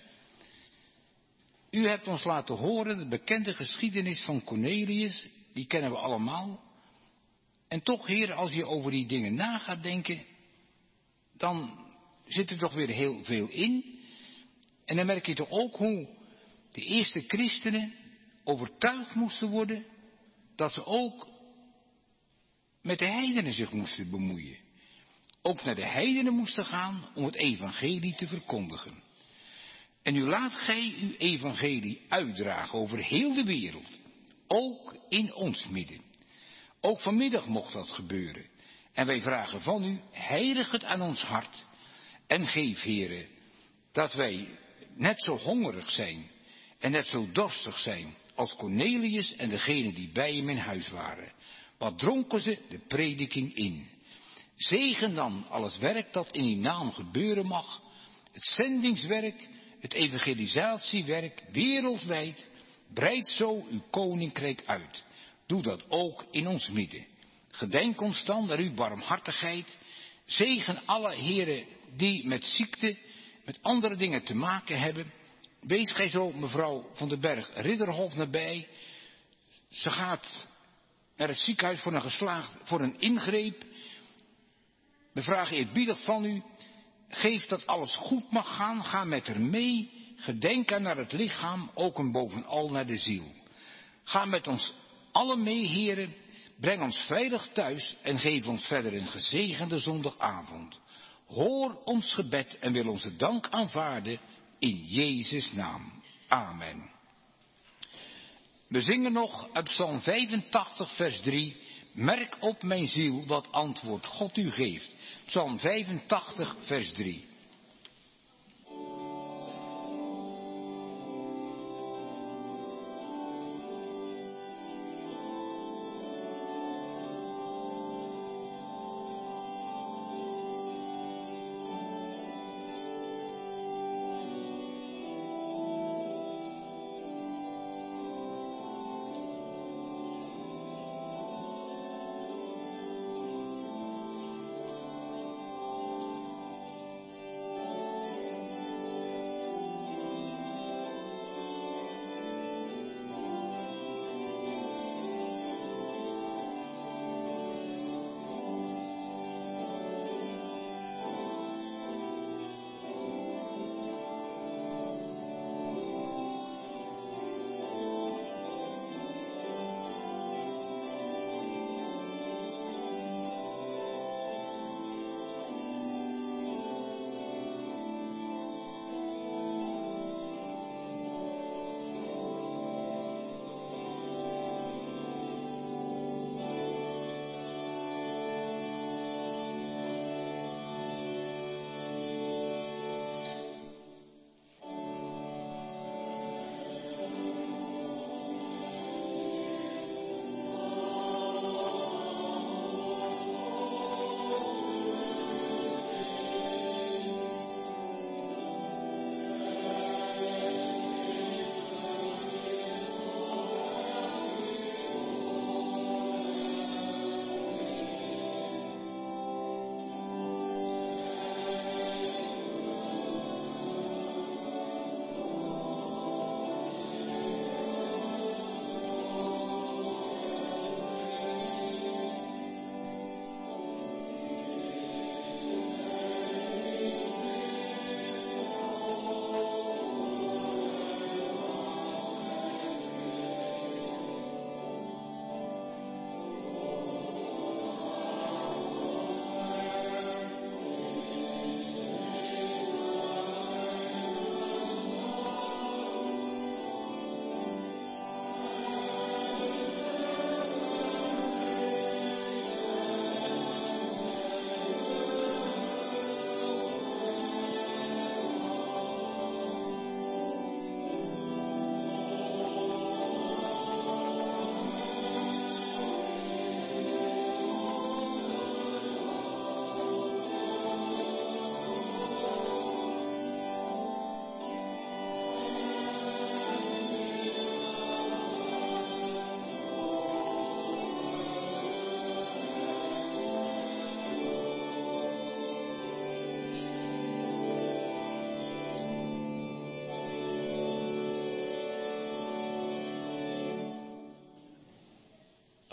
A: U hebt ons laten horen de bekende geschiedenis van Cornelius, die kennen we allemaal. En toch, Heer, als je over die dingen na gaat denken, dan zit er toch weer heel veel in. En dan merk je toch ook hoe de eerste christenen overtuigd moesten worden dat ze ook met de heidenen zich moesten bemoeien. Ook naar de heidenen moesten gaan om het evangelie te verkondigen. En nu laat gij uw evangelie uitdragen over heel de wereld. Ook in ons midden. Ook vanmiddag mocht dat gebeuren. En wij vragen van u, heilig het aan ons hart. En geef, Heere, dat wij net zo hongerig zijn en net zo dorstig zijn als Cornelius en degenen die bij hem in huis waren. Wat dronken ze de prediking in. Zegen dan al het werk dat in uw naam gebeuren mag. Het zendingswerk, het evangelisatiewerk wereldwijd. Breid zo uw koninkrijk uit. Doe dat ook in ons midden. Gedenk ons dan naar uw barmhartigheid. Zegen alle heren die met ziekte, met andere dingen te maken hebben. Wees gij zo mevrouw van den Berg Ridderhof nabij. Ze gaat naar het ziekenhuis voor een ingreep. We vragen eerbiedig van u. Geef dat alles goed mag gaan. Ga met haar mee. Gedenk aan naar het lichaam, ook en bovenal naar de ziel. Ga met ons allen mee, heren. Breng ons veilig thuis en geef ons verder een gezegende zondagavond. Hoor ons gebed en wil onze dank aanvaarden in Jezus' naam. Amen. We zingen nog uit Psalm 85 vers 3. Merk op mijn ziel wat antwoord God u geeft. Psalm 85 vers 3.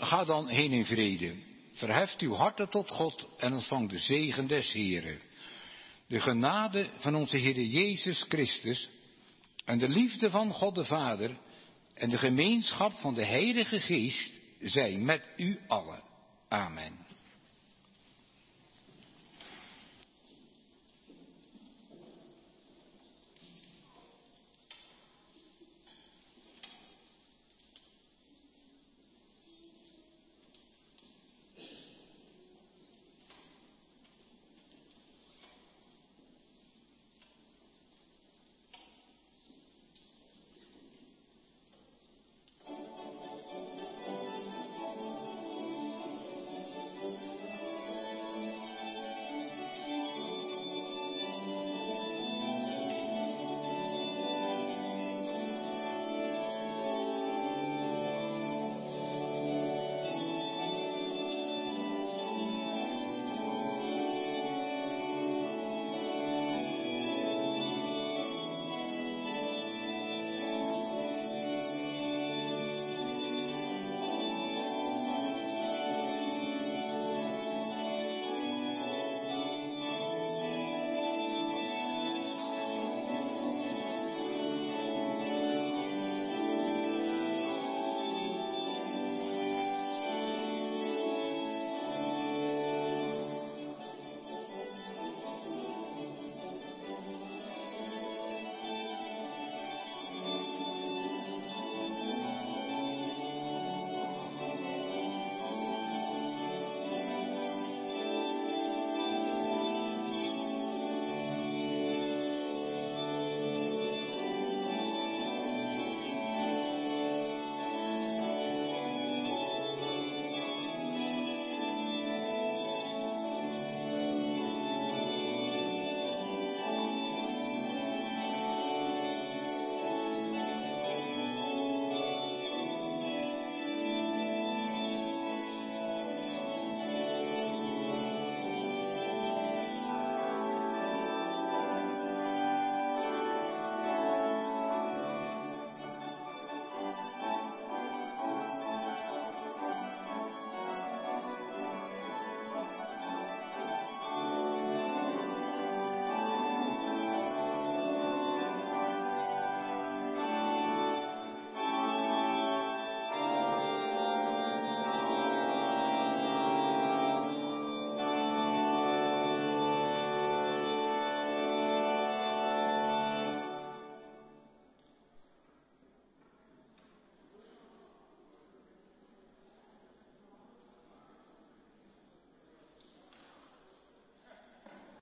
A: Ga dan heen in vrede. Verheft uw harten tot God en ontvang de zegen des Heeren. De genade van onze Heer Jezus Christus en de liefde van God de Vader en de gemeenschap van de Heilige Geest zij met u allen. Amen.